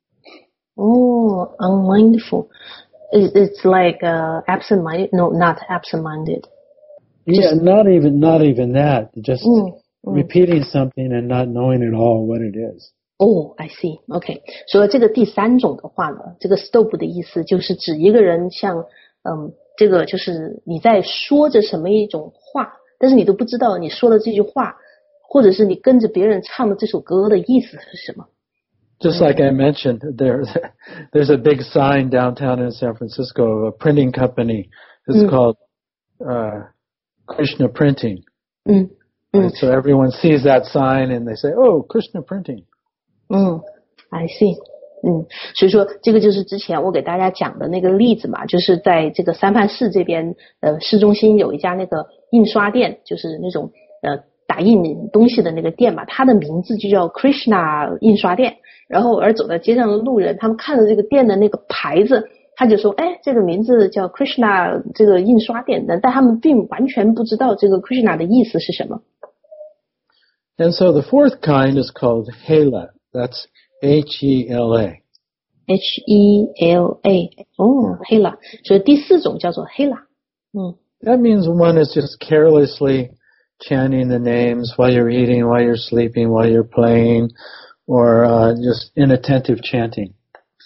Unmindful. It's like absent-minded. No, not absent-minded. Yeah, not even that. Just repeating something and not knowing at all what it is. I see. OK. 所以这个第三种的话呢，这个 stobh 的意思就是指一个人像这个就是你在说着什么一种话，但是你都不知道你说的这句话，或者是你跟着别人唱的这首歌的意思是什么。 Just like I mentioned, there's a big sign downtown in San Francisco of a printing company. It's called Krishna Printing. So everyone sees that sign and they say, "Oh, Krishna Printing." I see。所以说这个就是之前我给大家讲的那个例子嘛，就是在这个三藩市这边市中心有一家那个印刷店，就是那种打印东西的那个店嘛，它的名字就叫 Krishna 印刷店。然后而走在街上的路人，他们看着这个店的那个牌子，他就说，哎，这个名字叫 Krishna 这个印刷店的，但他们并完全不知道这个 Krishna 的意思是什么。 And so the fourth kind is called Hela. That's H-E-L-A. H-E-L-A. Hela. 所以第四种叫做 Hela. That means one is just carelessly chanting the names while you're eating, while you're sleeping, while you're playing, or just inattentive chanting.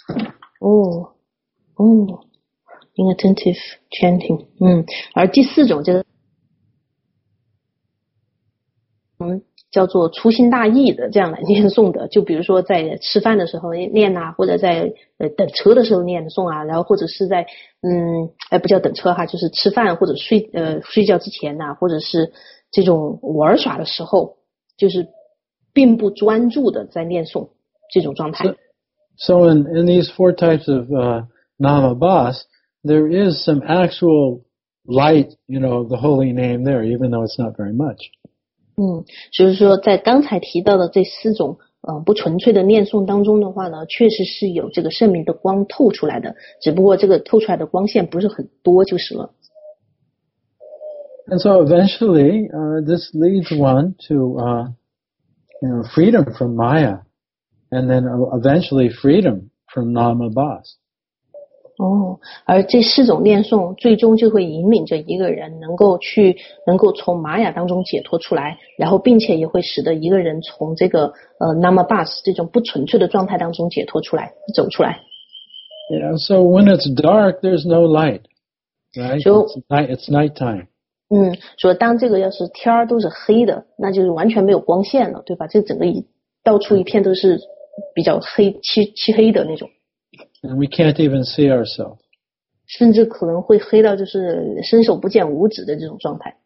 Inattentive chanting. 而第四种就是叫做粗心大意的这样来念诵的，就比如说在吃饭的时候念啊，或者在等车的时候念诵啊，然后或者是在不叫等车哈，就是吃饭或者睡觉之前啊，或者是这种玩耍的时候，就是并不专注的在念诵这种状态。 So in these four types of namabhas, there is some actual light, of the holy name there, even though it's not very much. 就是说在刚才提到的这四种不纯粹的念诵当中的话呢，确实是有这个圣名的光透出来的，只不过这个透出来的光线不是很多就是了。 And so eventually, this leads one to, freedom from Maya, and then eventually freedom from namabhas. 而这四种念诵最终就会引领着一个人能够从玛雅当中解脱出来，然后并且也会使得一个人从这个namabhas 这种不纯粹的状态当中解脱出来，走出来。 Yeah, so when it's dark, there's no light, right? It's nighttime. 说当这个要是天儿都是黑的，那就是完全没有光线了，对吧？这整个到处一片都是比较黑漆黑的那种。 And we can't even see ourselves. 甚至可能会黑到就是伸手不见五指的这种状态。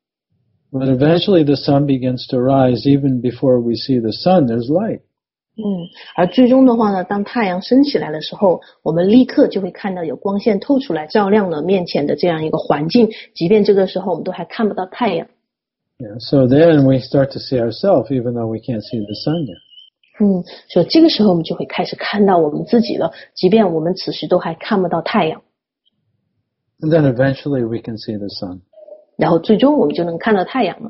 But eventually the sun begins to rise. Even before we see the sun, there's light. 而最终的话呢，当太阳升起来的时候，我们立刻就会看到有光线透出来，照亮了面前的这样一个环境，即便这个时候我们都还看不到太阳。 Yeah, so then we start to see ourselves, even though we can't see the sun yet. 所以这个时候我们就会开始看到我们自己了，即便我们此时都还看不到太阳。 And then eventually we can see the sun. 然后最终我们就能看到太阳了。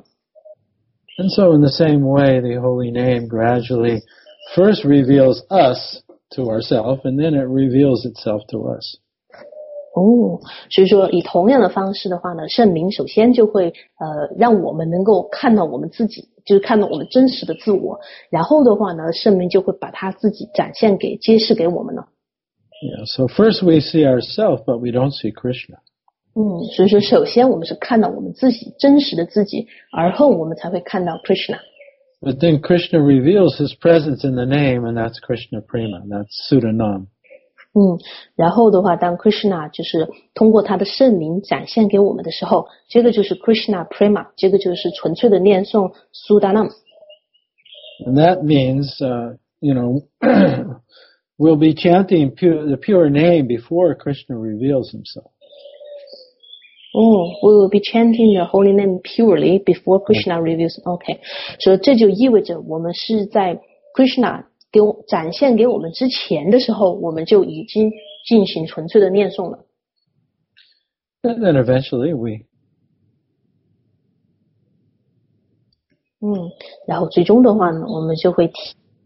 And so in the same way, the holy name gradually first reveals us to ourselves, and then it reveals itself to us. 所以说以同样的方式的话呢，圣名首先就会让我们能够看到我们自己，就是看到我们真实的自我，然后的话呢，圣名就会把他自己揭示给我们了。 Yeah, so first we see ourselves, but we don't see Krishna. 所以说首先我们是看到我们自己真实的自己，而后我们才会看到 Krishna。 But then Krishna reveals his presence in the name, and that's Krishna Prema, that's Sudanam. 然后的话，当 Krishna 就是通过他的圣名展现给我们的时候，这个就是 Krishna Prema， 这个就是纯粹的念诵 Sudanam。 And that means, we'll be chanting the pure name before Krishna reveals himself. We will be chanting the holy name purely before Krishna reveals. OK， 所以这就意味着我们是在 Krishna展现给我们之前的时候，我们就已经进行纯粹的念诵了。 And then eventually we. 然后最终的话呢，我们就会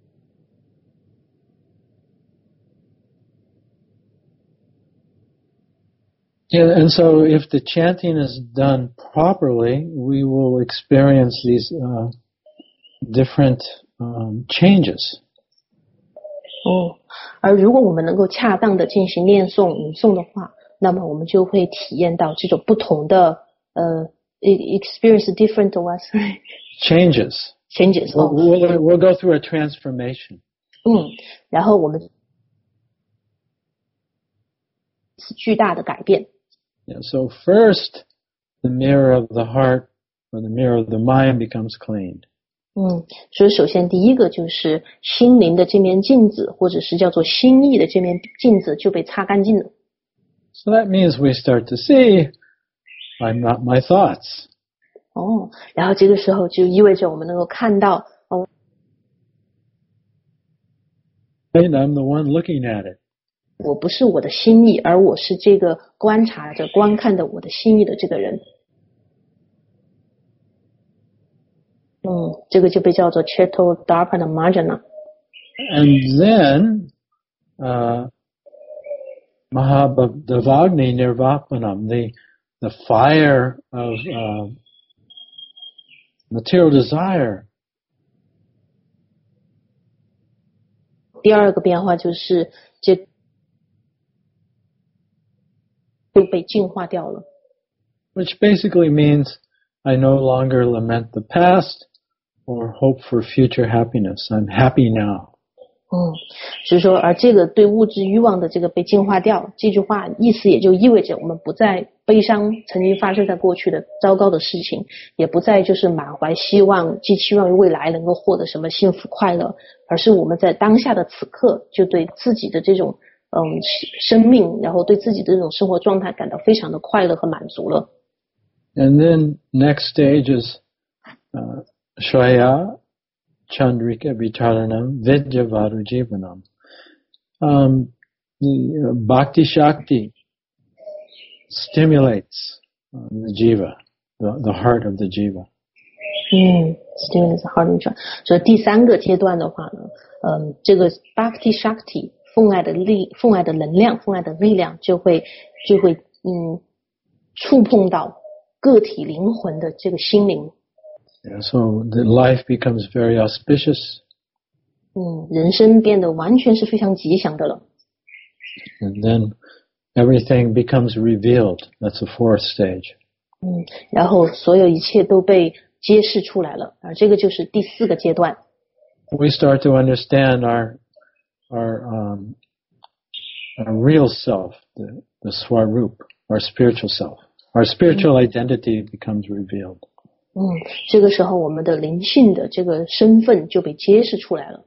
Yeah, and so if the chanting is done properly, we will experience these different changes. 而如果我们能够恰当的进行念诵吟诵的话，那么我们就会体验到这种不同的experience different what? Changes. We'll go through a transformation. 然后我们是巨大的改变。 Yeah, so first, the mirror of the heart or the mirror of the mind becomes cleaned. 所以首先第一个就是心灵的这面镜子，或者是叫做心意的这面镜子就被擦干净了。 So that means we start to see, I'm not my thoughts. 然后这个时候就意味着我们能够看到 And I'm the one looking at it. 我不是我的心意，而我是这个观察着、观看的我的心意的这个人。这个就被叫做 Chetodharpana Marjana. And then, Mahabhavagni Nirvapanam, the fire of material desire. 第二个变化就是这就被净化掉了。 Which basically means I no longer lament the past or hope for future happiness. I'm happy now. 所以说，而这个对物质欲望的这个被净化掉，这句话意思也就意味着我们不再悲伤曾经发生在过去的糟糕的事情，也不再就是满怀希望，寄期望于未来能够获得什么幸福快乐，而是我们在当下的此刻就对自己的这种生命，然后对自己的这种生活状态感到非常的快乐和满足了。 And then next stage is Shwaya Chandrika Vicharanam Vidyavaru Jivanam. The Bhakti Shakti stimulates the jiva, the heart of the jiva. Stimulates the heart of the jiva. 所以第三个阶段的话呢，这个 Bhakti Shakti 奉爱的能量，奉爱的力量就会触碰到个体灵魂的这个心灵。 Yeah, so the life becomes very auspicious. 人生变得完全是非常吉祥的了。 And then everything becomes revealed. That's the fourth stage. 然后所有一切都被揭示出来了，而这个就是第四个阶段。 We start to understand our real self, the Swarup, our spiritual self. Our spiritual identity becomes revealed. 这个时候我们的灵性的这个身份就被揭示出来了。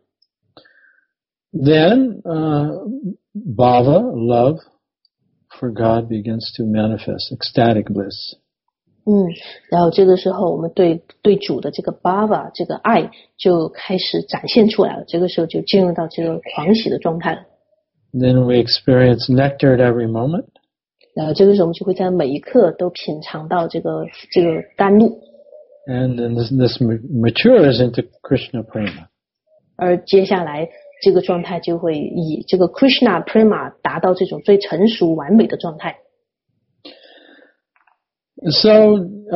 Then bhava, love for God begins to manifest, ecstatic bliss. 然后这个时候我们对主的这个 bhava 这个爱就开始展现出来了，这个时候就进入到这个狂喜的状态了。 Then we experience nectar at every moment. 然后这个时候我们就会在每一刻都品尝到这个甘露。 And then this matures into Krishna prema. 而接下来这个状态就会以这个 Krishna prema 达到这种最成熟完美的状态。 So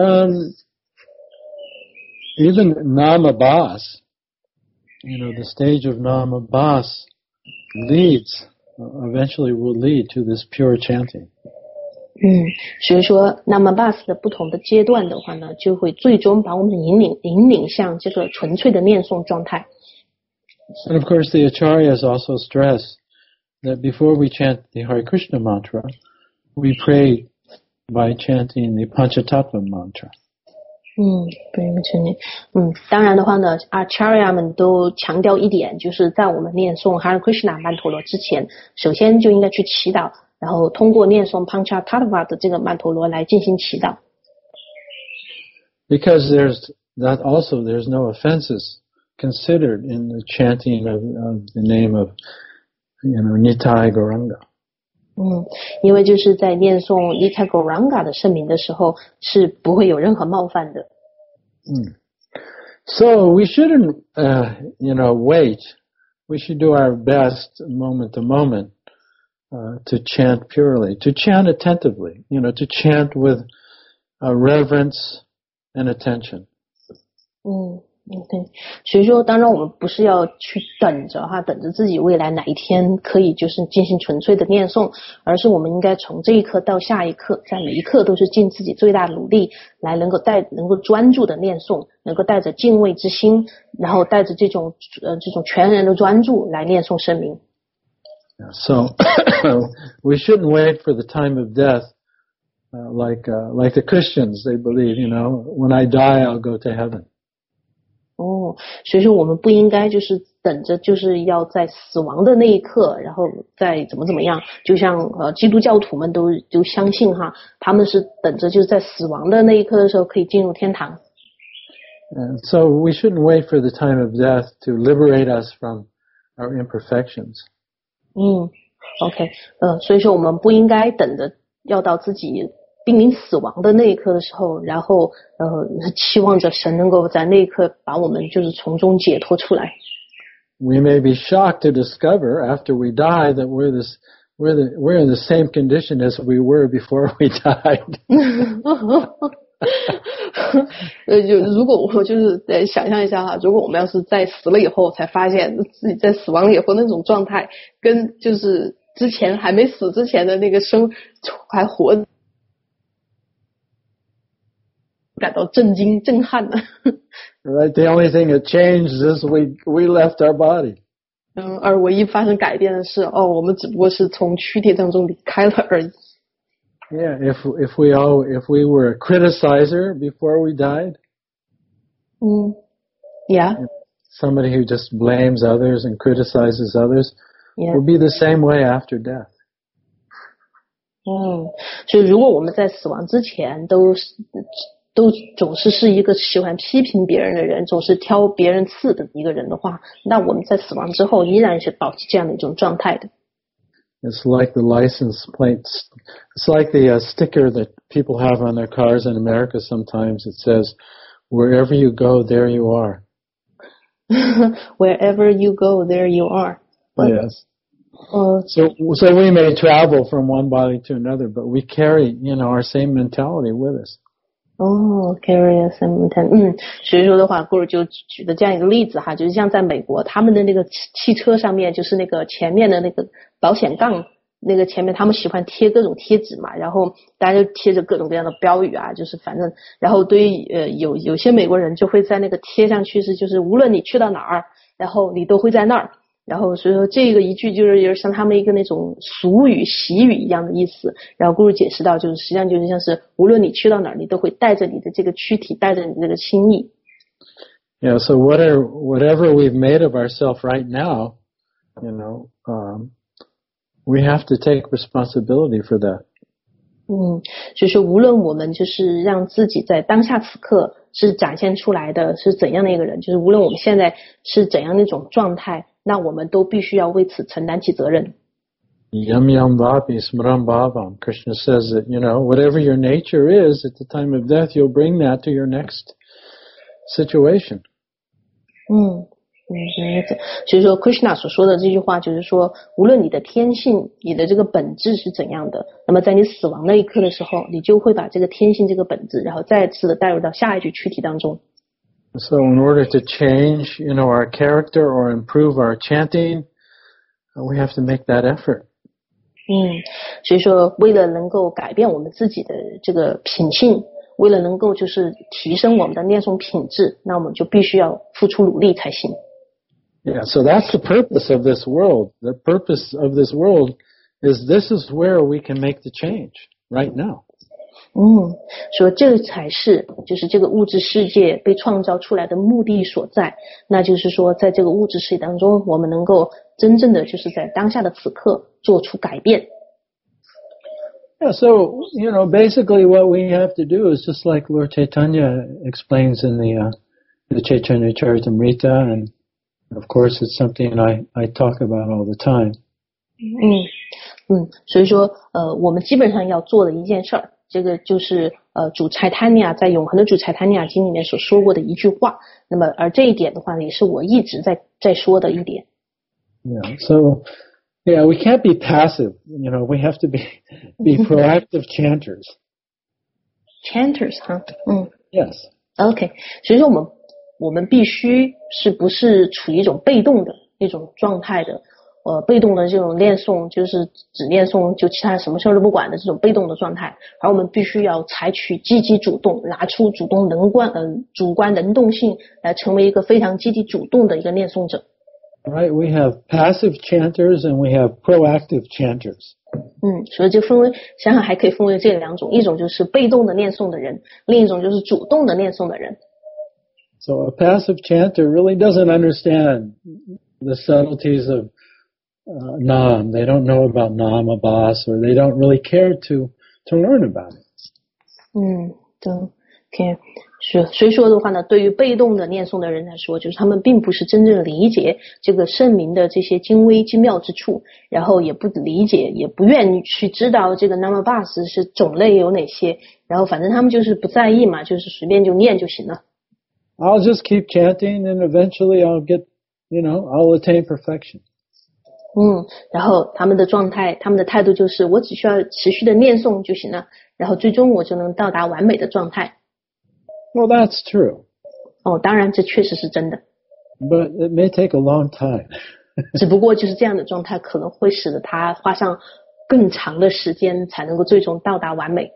even Namabhas, the stage of Namabhas eventually will lead to this pure chanting. 所以说Namabhas 的不同的阶段的话呢，就会最终把我们引领向这个纯粹的念诵状态。 And of course the Acharyas also stress that before we chant the Hare Krishna mantra, we pray by chanting the Panchatattva mantra. 当然的话呢，Acharya 们都强调一点，就是在我们念诵 Hare Krishna 曼陀罗之前，首先就应该去祈祷，然后通过念诵 Panchatattva 的这个曼陀罗来进行祈祷。 Because there's no offenses considered in the chanting of the name of Nitai Gauranga. 因为就是在念诵 Nitai Gauranga 的圣名的时候，是不会有任何冒犯的。 So we shouldn't, wait. We should do our best moment to moment to chant purely, to chant attentively, to chant with reverence and attention. 对，所以说当然我们不是要去等着自己未来哪一天可以就是进行纯粹的念诵，而是我们应该从这一刻到下一刻，在每一刻都是尽自己最大的努力来能够专注的念诵，能够带着敬畏之心，然后带着这种全然的专注来念诵圣名。 So we shouldn't wait for the time of death like the Christians. They believe, when I die I'll go to heaven. 哦，所以说我们不应该就是等着就是要在死亡的那一刻，然后再怎么样，就像基督教徒们都相信哈，他们是等着就是在死亡的那一刻的时候可以进入天堂。 And so we shouldn't wait for the time of death to liberate us from our imperfections. OK， 所以说我们不应该等着要到自己濒临死亡的那一刻的时候，然后期望着神能够在那一刻把我们就是从中解脱出来。 We may be shocked to discover after we die that we're in the same condition as we were before we died. 就如果我就是想象一下哈，如果我们要是在死了以后才发现自己在死亡以后那种状态，跟就是之前还没死之前的那个还活，感到震惊震撼的。 Right, the only thing that changed is we left our body. 而唯一发生改变的是，我们只不过是从躯体当中离开了而已。 Yeah, if we were a criticizer before we died. Yeah. Somebody who just blames others and criticizes others will be the same way after death. 所以如果我们在死亡之前都总是一个喜欢批评别人的人，总是挑别人刺的一个人的话，那我们在死亡之后依然是保持这样的一种状态的。 It's like the license plates. It's like the sticker that people have on their cars in America sometimes. It says, wherever you go, there you are. Wherever you go, there you are. Yes. So we may travel from one body to another, but we carry, our same mentality with us. Carry a same mentality. 所以说的话，顾尔就举的这样一个例子哈，就是像在美国，他们的那个汽车上面，就是那个前面的那个保险杠，那个前面他们喜欢贴各种贴纸嘛，然后大家就贴着各种各样的标语啊，就是反正，然后对于有些美国人就会在那个贴上去就是无论你去到哪儿，然后你都会在那儿。然后所以说这个一句就是有点像他们一个那种俗语习语一样的意思，然后顾尔解释到就是实际上就是像是无论你去到哪儿，你都会带着你的这个躯体，带着你这个心意。 Yeah, so whatever we've made of ourselves right now, we have to take responsibility for that. 所以说无论我们就是让自己在当下此刻是展现出来的是怎样的一个人，就是无论我们现在是怎样的一种状态，那我们都必须要为此承担起责任。 Yam yam vapi smram bhavam. Krishna says that, whatever your nature is, at the time of death, you'll bring that to your next situation. 所以说 Krishna 所说的这句话就是说，无论你的天性，你的这个本质是怎样的，那么在你死亡那一刻的时候，你就会把这个天性这个本质，然后再次的带入到下一具躯体当中。 So in order to change, our character or improve our chanting, we have to make that effort. 所以说为了能够改变我们自己的这个品性，为了能够就是提升我们的念诵品质，那我们就必须要付出努力才行。 Yeah, so that's the purpose of this world. The purpose of this world is this is where we can make the change right now. 说这才是就是这个物质世界被创造出来的目的所在，那就是说在这个物质世界当中，我们能够真正的就是在当下的此刻做出改变。 Yeah, so, basically what we have to do is just like Lord Chaitanya explains in the Chaitanya Charitamrita, and of course it's something I talk about all the time. 所以说我们基本上要做的一件事儿，这个就是主柴塔尼亚在永恒的主柴塔尼亚经里面所说过的一句话，那么而这一点的话也是我一直在说的一点。 Yeah, so yeah, we can't be passive, we have to be proactive chanters. Chanters, 哈 Yes. OK, 所以说我们必须不是处于一种被动的一种状态的被动的这种念诵，就是只念诵就其他什么事都不管的这种被动的状态，而我们必须要采取积极主动，拿出主观能动性来成为一个非常积极主动的一个念诵者。 Right, we have passive chanters and we have proactive chanters. 所以就想想还可以分为这两种，一种就是被动的念诵的人，另一种就是主动的念诵的人。 So a passive chanter really doesn't understand the subtleties of Nam. They don't know about Nam Abhas, or they don't really care to learn about it. 对 ，OK， 所以说的话呢，对于被动的念诵的人来说，就是他们并不是真正理解这个圣明的这些精微精妙之处，然后也不理解，也不愿意去知道这个 Namabhas 是种类有哪些，然后反正他们就是不在意嘛，就是随便就念就行了。 I'll just keep chanting, and eventually I'll I'll attain perfection. 然后他们的状态，他们的态度就是我只需要持续的念诵就行了，然后最终我就能到达完美的状态。 Well, that's true. 当然这确实是真的。 But it may take a long time. 只不过就是这样的状态可能会使得他花上更长的时间才能够最终到达完美。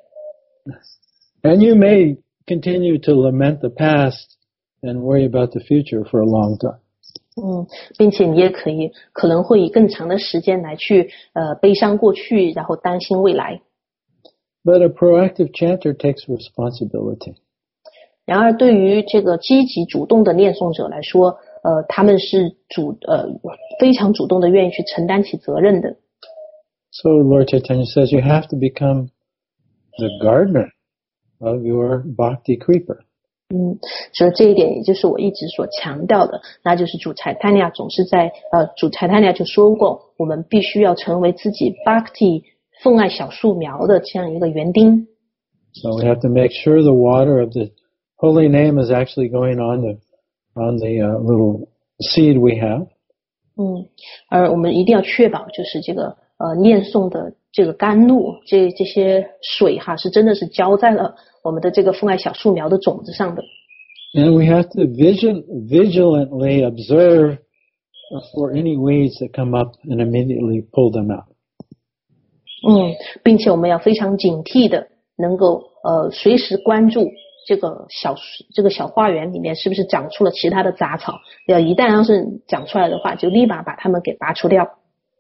And you may continue to lament the past and worry about the future for a long time. 并且你也可能会以更长的时间来去悲伤过去，然后担心未来。 But a proactive chanter takes responsibility. 然而对于这个积极主动的念诵者来说，他们是非常主动的愿意去承担起责任的。 So Lord Chaitanya says you have to become the gardener of your bhakti creeper. 所以这一点也就是我一直所强调的，那就是主柴塔尼亚总是在主柴塔尼亚就说过，我们必须要成为自己 bhakti 奉爱小树苗的这样一个园丁。 So we have to make sure the water of the holy name is actually going on the little seed we have. 而我们一定要确保就是这个念诵的这个甘露，这些水哈是真的是浇在了我们的这个奉爱小树苗的种子上的。 And we have to vigilantly observe for any weeds that come up and immediately pull them out. 并且我们要非常警惕的，能够随时关注这个小花园里面是不是长出了其他的杂草，一旦要是长出来的话，就立马把它们给拔除掉。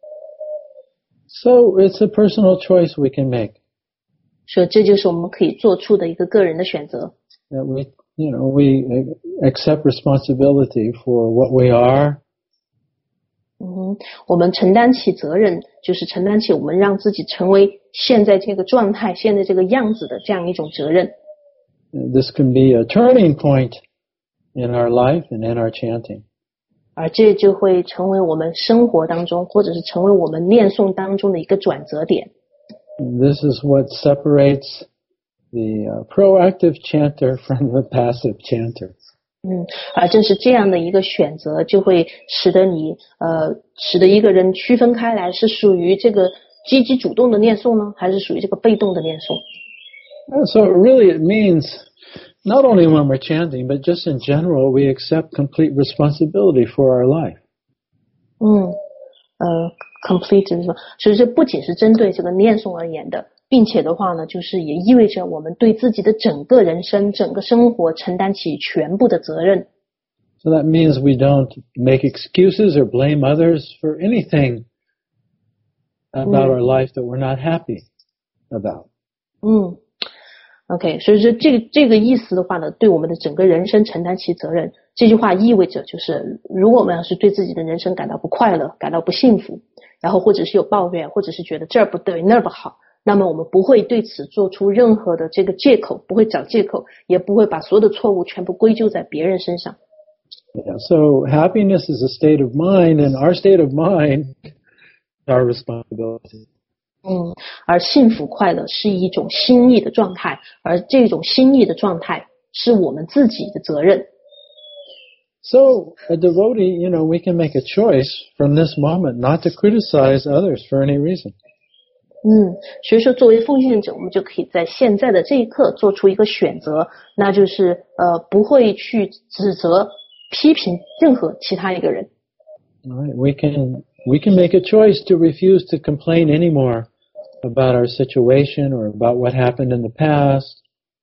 So it's a personal choice we can make. 所以这就是我们可以做出的一个个人的选择。 That we accept responsibility for what we are. 我们承担起责任，就是承担起我们让自己成为现在这个状态、现在这个样子的这样一种责任。 This can be a turning point in our life and in our chanting. 而这就会成为我们生活当中，或者是成为我们念诵当中的一个转折点。 This is what separates the proactive chanter from the passive chanter. 而正是这样的一个选择，就会使得一个人区分开来，是属于这个积极主动的念诵呢，还是属于这个被动的念诵。 So really it means not only when we're chanting, but just in general, we accept complete responsibility for our life. Complete 就是说，所以这不仅是针对这个念诵而言的，并且的话呢，就是也意味着我们对自己的整个人生、整个生活承担起全部的责任。 So that means we don't make excuses or blame others for anything about our life that we're not happy about. OK， 所以说这个意思的话呢，对我们的整个人生承担起责任。这句话意味着，就是如果我们要是对自己的人生感到不快乐、感到不幸福，然后或者是有抱怨，或者是觉得这儿不对那儿不好，那么我们不会对此做出任何的这个借口，不会找借口，也不会把所有的错误全部归咎在别人身上。 Yeah, so happiness is a state of mind, and our state of mind is our responsibility. 而幸福快乐是一种心意的状态，而这种心意的状态是我们自己的责任。 So a devotee, we can make a choice from this moment not to criticize others for any reason. 所以说作为奉献者，我们就可以在现在的这一刻做出一个选择，那就是不会去指责、批评任何其他一个人。 Right. We can make a choice to refuse to complain anymore about our situation or about what happened in the past.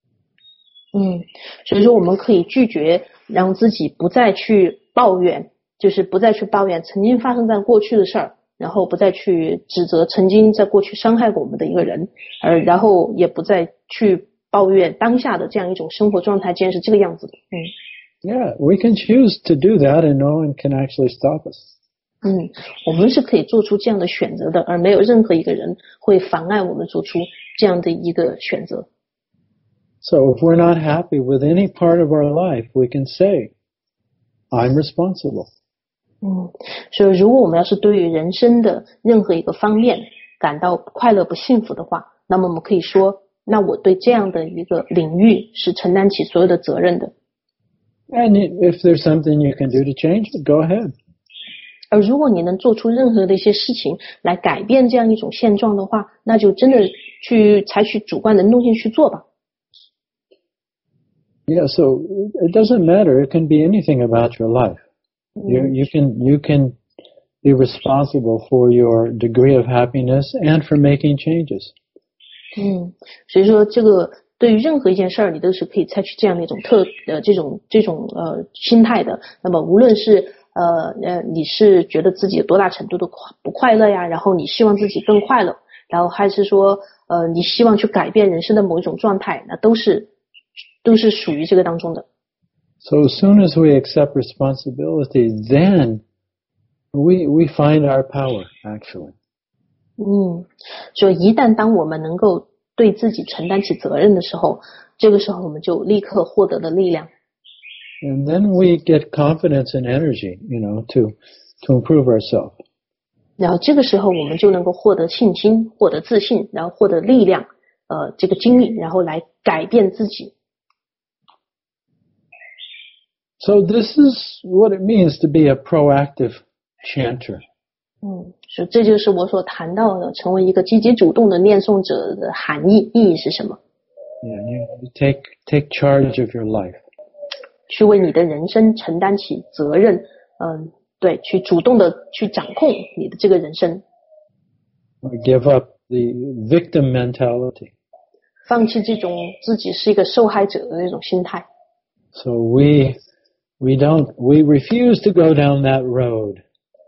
所以说我们可以拒绝让自己不再去抱怨，就是不再去抱怨曾经发生在过去的事儿，然后不再去指责曾经在过去伤害过我们的一个人，然后也不再去抱怨当下的这样一种生活状态竟然是这个样子的。 Yeah, we can choose to do that and no one can actually stop us. 我们是可以做出这样的选择的，而没有任何一个人会妨碍我们做出这样的一个选择。 So if we're not happy with any part of our life, we can say, I'm responsible. 所以如果我们要是对于人生的任何一个方面感到快乐不幸福的话，那么我们可以说，那我对这样的一个领域是承担起所有的责任的。 And if there's something you can do to change it, go ahead. 而如果你能做出任何的一些事情来改变这样一种现状的话，那就真的去采取主观能动性去做吧。 Yeah, so it doesn't matter. It can be anything about your life. You can be responsible for your degree of happiness and for making changes. 所以说这个对于任何一件事儿，你都是可以采取这样的一种这种心态的。那么无论是你是觉得自己有多大程度的不快乐呀，然后你希望自己更快乐，然后还是说你希望去改变人生的某一种状态，那都是属于这个当中的。 So as soon as we accept responsibility, then we find our power, actually. 所以一旦当我们能够对自己承担起责任的时候，这个时候我们就立刻获得了力量。 And then we get confidence and energy, to improve ourselves. 然后这个时候我们就能够获得信心，获得自信，然后获得力量，这个精力，然后来改变自己。 So this is what it means to be a proactive chanter. 所以这就是我所谈到的成为一个积极主动的念诵者的含义，意义是什么？ Yeah, you take charge of your life. 去为你的人生承担起责任，对，去主动的去掌控你的这个人生。 Or give up the victim mentality. 放弃这种自己是一个受害者的那种心态。 So we refuse to go down that road.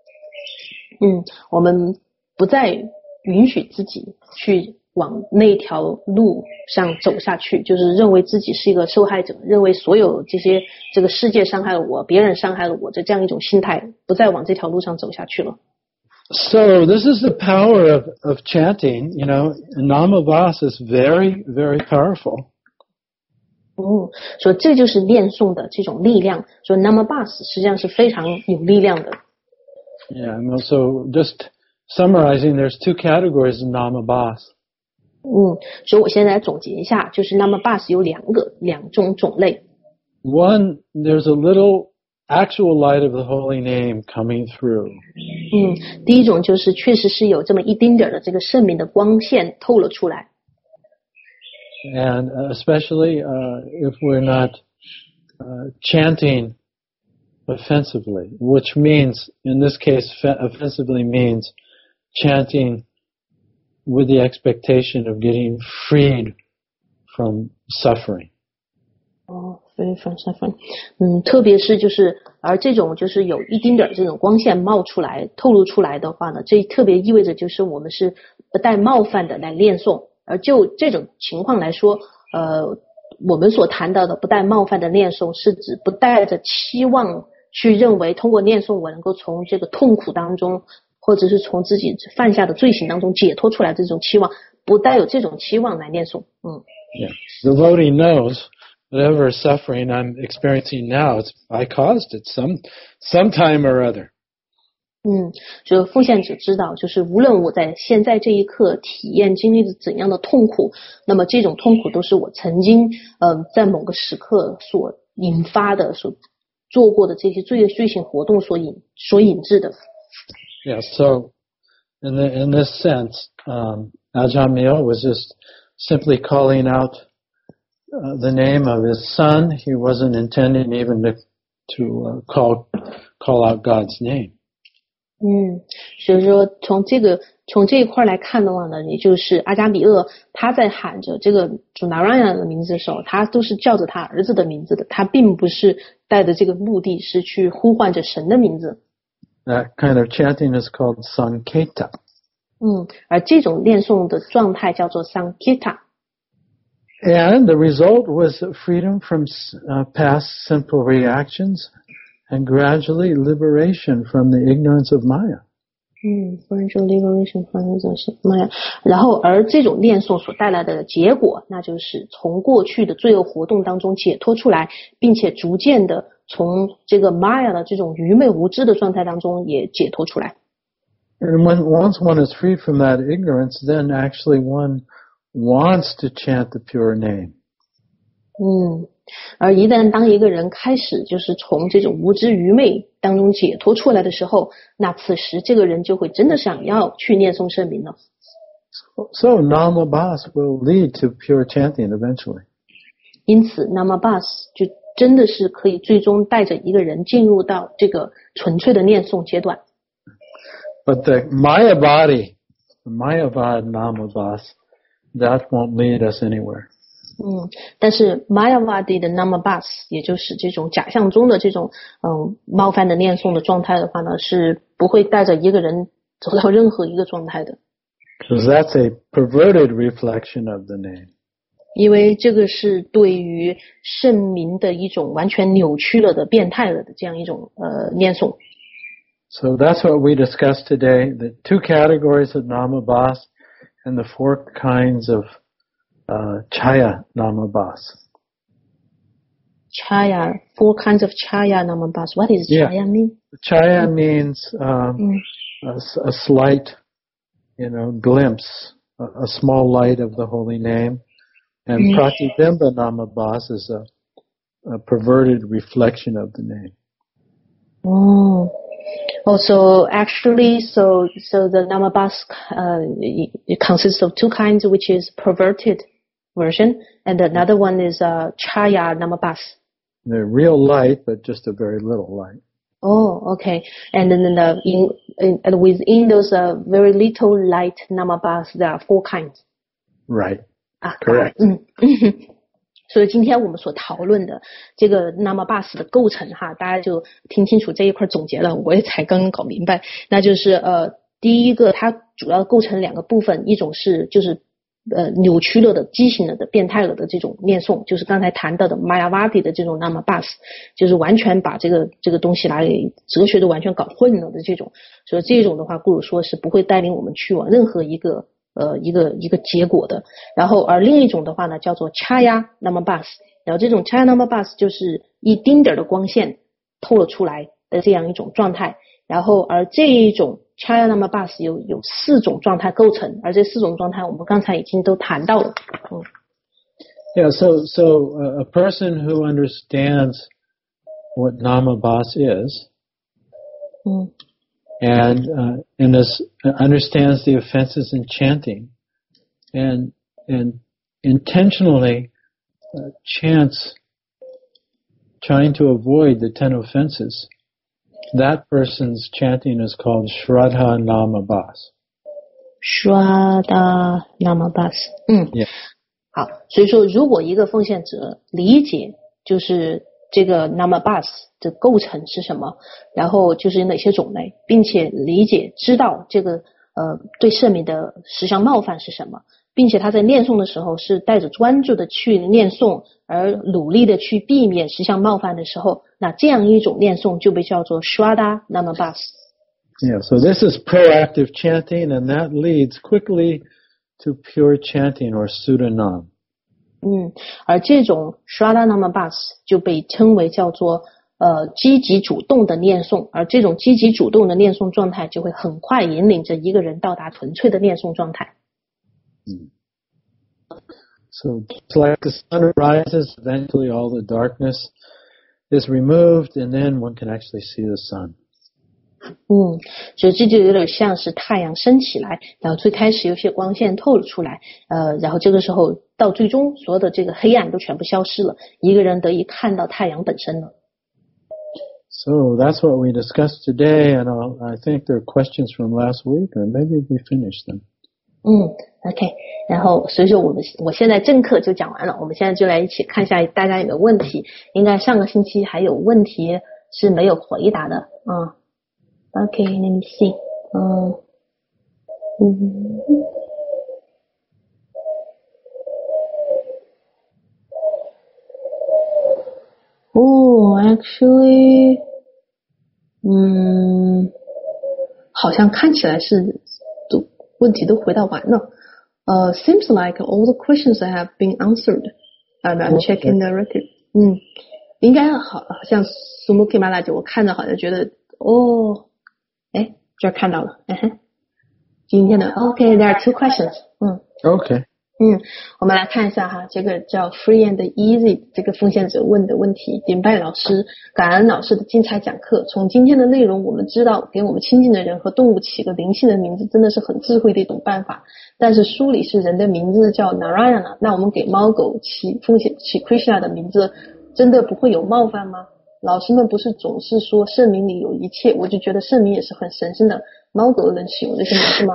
我们不再允许自己去往那条路上走下去，就是认为自己是一个受害者，认为所有这个世界伤害了我，别人伤害了我，这样一种心态，不再往这条路上走下去了。 So this is the power of chanting. Namabhas is very, very powerful. 所以这就是念诵的这种力量。所以 Namabhas 实际上是非常有力量的。 Yeah, and also just summarizing, there's two categories of Namabhas. 所以我现在来总结一下，就是 Namabhas 有两种种类。 One, there's a little actual light of the holy name coming through. 第一种就是确实是有这么一丁点的这个圣名的光线透了出来。 And especially if we're not chanting offensively, which means, in this case, offensively means chanting with the expectation of getting freed from suffering. Free from suffering. 特别是而这种就是有一丁点这种光线冒出来、透露出来的话呢，这特别意味着就是我们是不带冒犯的来念诵。而就这种情况来说，我们所谈到的不带冒犯的念诵，是指不带着期望去认为通过念诵我能够从这个痛苦当中，或者是从自己犯下的罪行当中解脱出来的这种期望，不带有这种期望来念诵。 Yeah. The devotee knows whatever suffering I'm experiencing now, I caused it sometime or other. 就奉献者知道，就是无论我在现在这一刻体验经历了怎样的痛苦，那么这种痛苦都是我曾经在某个时刻所引发的、所做过的这些罪行活动所引致的。 Yeah, so in this sense, Ajahn Myo was just simply calling out the name of his son. He wasn't intending even to call out God's name. 所以说从这一块来看的话呢，也就是阿迦米厄他在喊着这个主拿拉雅的名字的时候，他都是叫着他儿子的名字的，他并不是带着这个目的是去呼唤着神的名字。 That kind of chanting is called Sanketa. 而这种念诵的状态叫做 Sanketa. And the result was freedom from past simple reactions and gradually liberation from the ignorance of Maya. Gradual liberation from the ignorance of Maya. 然后而这种念诵所带来的结果，那就是从过去的罪恶活动当中解脱出来，并且逐渐的从这个 Maya 的这种愚昧无知的状态当中也解脱出来。 And once one is free from that ignorance, then actually one wants to chant the pure name. 而一旦当一个人开始就是从这种无知愚昧当中解脱出来的时候，那此时这个人就会真的想要去念诵圣名了。 So Namabhas will lead to pure chanting eventually. 因此 Namabhas 就真的是可以最终带着一个人进入到这个纯粹的念诵阶段。 But the Mayavadi Namabhas, that won't lead us anywhere. 但是 Mayavadi 的 Namabhas 也就是这种假象中的这种冒犯的念诵的状态的话呢，是不会带着一个人走到任何一个状态的。 Because that's a perverted reflection of the name. 因为这个是对于圣名的一种完全扭曲了的变态了的这样一种念诵。 So that's what we discussed today, the two categories of Namabhas and the four kinds of Chaya Namabhas. Chaya, four kinds of Chaya Namabhas. What does Chaya mean? Chaya means a slight, glimpse, a small light of the holy name. And Pratibimba Namabhas is a perverted reflection of the name. Also, actually, so the Namabhas it consists of two kinds, which is perverted version, and another one is Chaya Namabhas. They're real light, but just a very little light. Oh, okay. And then within those very little light Namabhas, there are four kinds. Right. Correct. 所以今天我们所讨论的这个 Namabhas 的构成哈，大家就听清楚这一块总结了，我也才刚刚搞明白。那就是第一个它主要构成两个部分，一种是就是扭曲了的畸形了的变态了的这种念诵，就是刚才谈到的 Mayavadi 的这种 Namabhas， 就是完全把这个东西来哲学都完全搞混了的这种。所以这种的话，故如说是不会带领我们去往任何一个结果的。然后而另一种的话呢，叫做 Chaya Namabhas， 然后这种 Chaya Namabhas 就是一丁点的光线透了出来的这样一种状态。然后而这一种 Chaya Namabhas 有四种状态构成，而这四种状态我们刚才已经都谈到了。 Yeah, so a person who understands what Namabhas is, and understands the offenses in chanting, and intentionally chants, trying to avoid the 10 offenses, that person's chanting is called Shraddha Namabhas. Shraddha Namabhas. Yeah. 好，所以说如果一个奉献者理解就是这个 Namabhas 的构成是什么，然后就是哪些种类，并且理解知道这个对圣名的实相冒犯是什么，并且他在念诵的时候是带着专注的去念诵，而努力的去避免实相冒犯的时候，那这样一种念诵就被叫做 Shraddha Namabhas. Yeah, so this is proactive chanting, and that leads quickly to pure chanting or Sudanam. 而这种 Shraddha Namabhas 就被称为叫做积极主动的念诵，而这种积极主动的念诵状态就会很快引领着一个人到达纯粹的念诵状态。 So it's like the sun rises, eventually all the darkness is removed, and then one can actually see the sun. 所以这就有点像是太阳升起来，然后最开始有些光线透了出来，然后这个时候到最终所有的这个黑暗都全部消失了，一个人得以看到太阳本身了。 So that's what we discussed today, and I think there are questions from last week, or maybe we finished them. OK， 然后所以说我现在正课就讲完了，我们现在就来一起看一下大家有没有问题。应该上个星期还有问题是没有回答的。OK, let me see. Actually, 好像看起来是问题都回答完了。Seems like all the questions have been answered. I'm checking the record. 应该好像 Sumuki Malaji 我看着好像觉得这儿看到了。今天的 OK, there are 2 questions. Okay. 我们来看一下哈，这个叫 Free and Easy 这个奉献者问的问题。顶拜老师，感恩老师的精彩讲课。从今天的内容我们知道，给我们亲近的人和动物起个灵性的名字真的是很智慧的一种办法。但是书里是人的名字叫 Narayana， 那我们给猫狗起 Krishna 的名字真的不会有冒犯吗？老师们不是总是说圣名里有一切，我就觉得圣名也是很神圣的，猫狗能使用这些名字吗？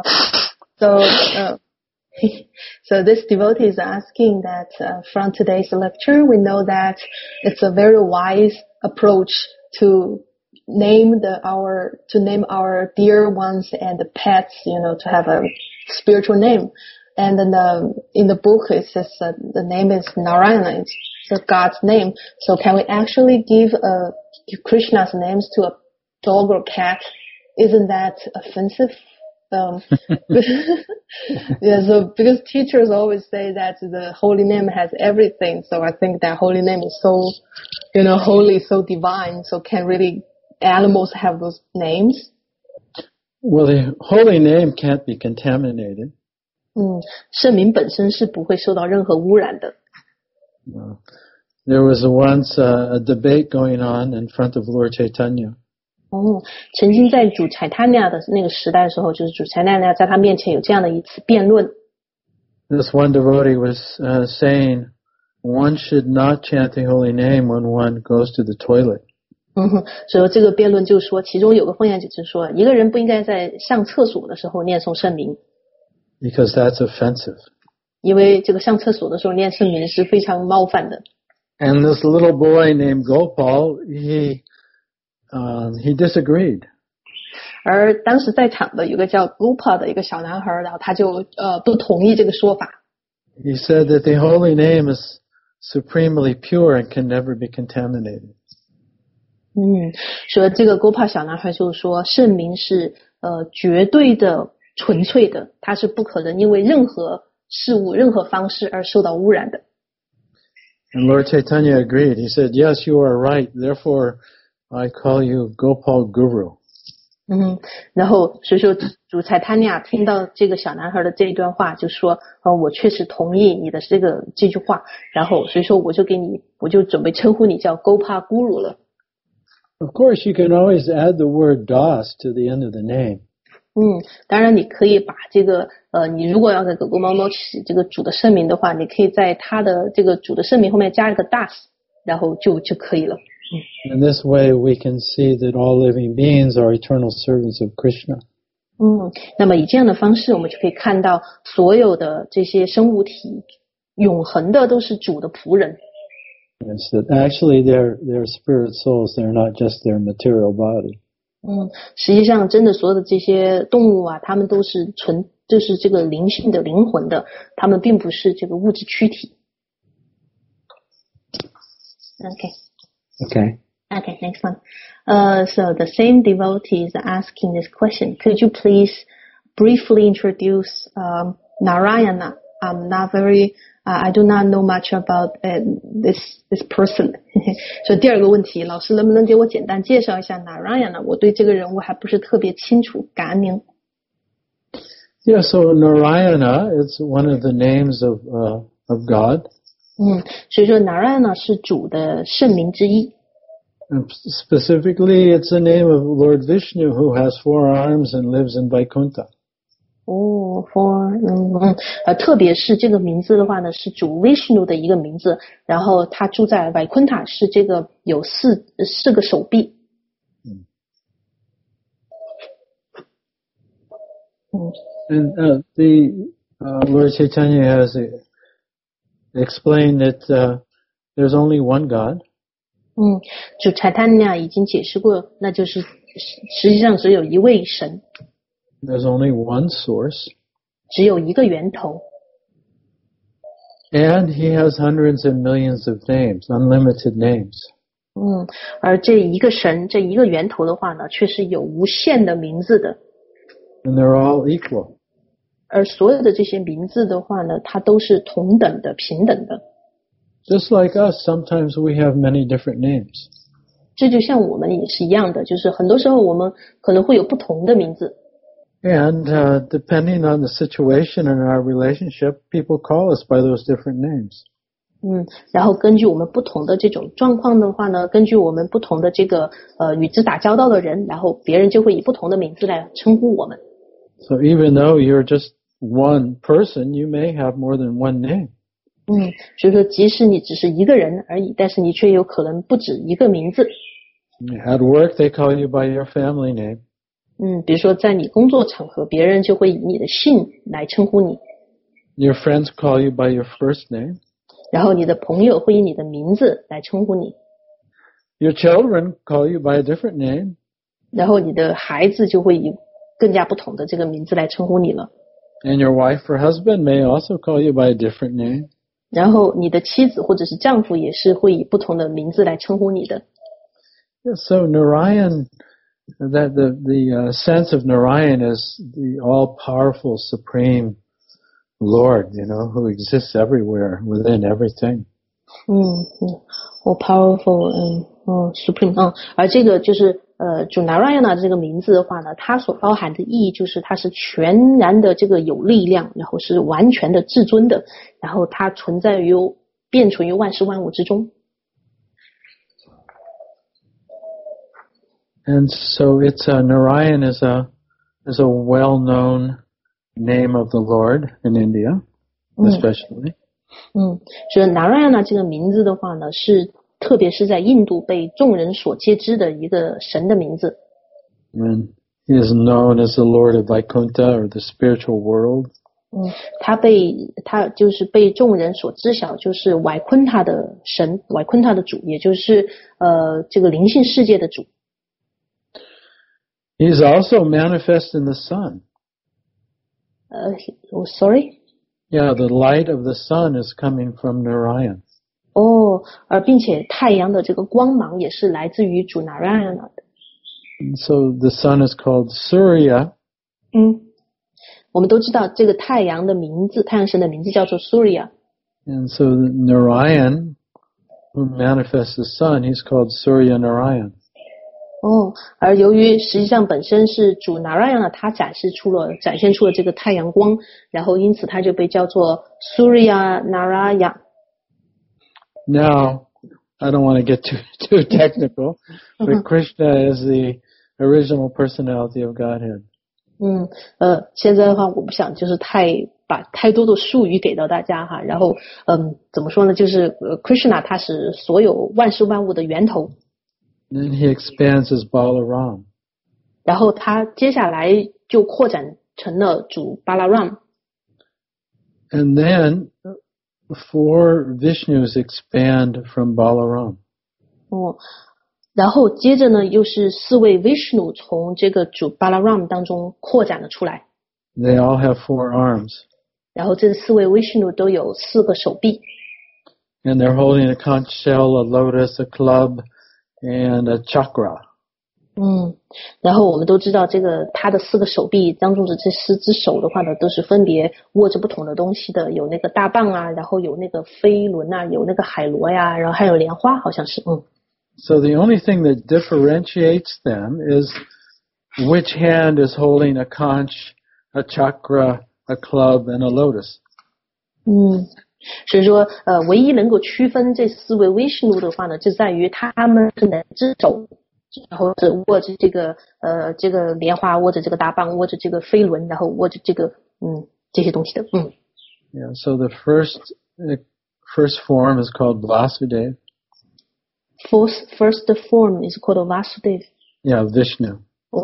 So this devotee is asking that from today's lecture, we know that it's a very wise approach to name our dear ones and the pets, to have a spiritual name. And then in the book it says the name is Narayana, it's God's name. So can we actually give Krishna's names to a dog or cat? Isn't that offensive? So because teachers always say that the holy name has everything, so I think that holy name is so, holy, so divine. So can really animals have those names? Well, the holy name can't be contaminated. 圣名本身是不会受到任何污染的。 There was once a debate going on in front of Lord Chaitanya. 曾经在主柴他那的那个时代的时候，就是主柴那在他面前有这样的一次辩论。 This one devotee was saying one should not chant the holy name when one goes to the toilet. 所以这个辩论就是说，其中有个奉献者就是说，一个人不应该在上厕所的时候念诵圣名。 Because that's offensive. 因为这个上厕所的时候念圣名是非常冒犯的。 And this little boy named Gopal, he disagreed. 而当时在场的有个叫 Gopal 的一个小男孩，然后他就不同意这个说法。 He said that the holy name is supremely pure and can never be contaminated. 说这个 Gopal 小男孩就是说，圣名是绝对的纯粹的，它是不可能因为任何事物、任何方式而受到污染的。 And Lord Chaitanya agreed. He said, "Yes, you are right. Therefore, I call you Gopal Guru." 然后所以说主柴他尼亚听到这个小男孩的这一段话，就说我确实同意你的这句话，然后所以说我就准备称呼你叫 Gopal Guru 了。 Of course, you can always add the word Das to the end of the name. 当然你可以把这个你如果要给狗狗猫猫起这个主的圣名的话，你可以在它的这个主的圣名后面加一个 das， 然后就可以了。 In this way, we can see that all living beings are eternal servants of Krishna. 那么以这样的方式，我们就可以看到所有的这些生物体永恒的都是主的仆人。 Yes, that actually they're spirit souls. They're not just their material body. 实际上真的所有的这些动物啊，它们都是就是这个灵性的灵魂的，它们并不是这个物质躯体。Okay, next one. So the same devotee is asking this question. Could you please briefly introduce Narayana? I do not know much about this person. 所以第二个问题，老师能不能给我简单介绍一下 Narayana？ 我对这个人物还不是特别清楚，感恩您。 Yeah, so Narayana is one of the names of God. 所以说 Narayana 是主的圣名之一。 And specifically, it's the name of Lord Vishnu, who has 4 arms and lives in Vaikuntha. 特别是这个名字的话呢，是主 Vishnu 的一个名字，然后他住在 Vaikuntha， 是这个有四个手臂。 And the Lord Chaitanya has explained that there's only one God. 主Chaitanya已经解释过，那就是实际上只有一位神。 There's only one source. 只有一个源头。 And he has hundreds and millions of names, unlimited names. 而这一个神，这一个源头的话呢，却是有无限的名字的。 And they're all equal. 而所有的这些名字的话呢，它都是同等的、平等的。 Just like us, sometimes we have many different names. 这就像我们也是一样的，就是很多时候我们可能会有不同的名字。 And depending on the situation and our relationship, people call us by those different names. 然后根据我们不同的这种状况的话呢，根据我们不同的这个与之打交道的人，然后别人就会以不同的名字来称呼我们。 So even though you're just one person, you may have more than one name. 所以说即使你只是一个人而已，但是你却有可能不止一个名字。 At work, they call you by your family name. 比如说在你工作场合，别人就会以你的姓来称呼你。 Your friends call you by your first name. 然后你的朋友会以你的名字来称呼你。 Your children call you by a different name. 然后你的孩子就会以更加不同的这个名字来称呼你了。 And your wife or husband may also call you by a different name. 然后你的妻子或者是丈夫也是会以不同的名字来称呼你的。 So Narayan, that the sense of Narayan is the all-powerful supreme Lord, who exists everywhere within everything. All powerful supreme 而这个就是主 Narayana 这个名字的话呢，它所包含的意义就是它是全然的这个有力量，然后是完全的至尊的，然后它遍存于万事万物之中。 And so it's Narayan is a well-known name of the Lord in India, especially. 所以 Narayana 这个名字的话呢，是特别是在印度被众人所皆知的一个神的名字。 And he is known as the Lord of Vaikuntha or the spiritual world. 他就是被众人所知晓，就是瓦昆塔的神，瓦昆塔的主，也就是这个灵性世界的主。 He is also manifest in the sun. Sorry? Yeah, the light of the sun is coming from Narayan. 并且太阳的这个光芒也是来自于主 Narayana 的。 And so the sun is called Surya. 我们都知道这个太阳神的名字叫做 Surya。 And so Narayan, who manifests the sun, he's called Surya Narayan. 而由于实际上本身是主 Narayana 他展现出了这个太阳光，然后因此他就被叫做 Surya Narayana。 Now, I don't want to get too technical, but Krishna is the original personality of Godhead. 现在的话我不想就是把太多的术语给到大家哈，然后怎么说呢，就是Krishna 他是所有万事万物的源头。 Then he expands as Balaram. 然后他接下来就扩展成了主 Balaram。 And then 4 Vishnus expand from Balaram. 然后接着呢又是4位 Vishnu 从这个主 Balaram 当中扩展了出来。 They all have 4 arms. 然后这4位 Vishnu 都有4个手臂。 And they're holding a conch shell, a lotus, a club, and a chakra. 然后我们都知道这个他的4个手臂当中的这4只手的话呢，都是分别握着不同的东西的，有那个大棒啊，然后有那个飞轮啊，有那个海螺呀，然后还有莲花，好像是。 So the only thing that differentiates them is which hand is holding a conch, a chakra, a club, and a lotus. 所以说唯一能够区分这4位 Vishnu 的话呢，就在于他们是哪只手，然后是握着这个莲花，握着这个大棒，握着这个飞轮，然后握着这个这些东西的。 Yeah, so the first form is called Vasudev. First form is called Vasudev. Yeah, Vishnu.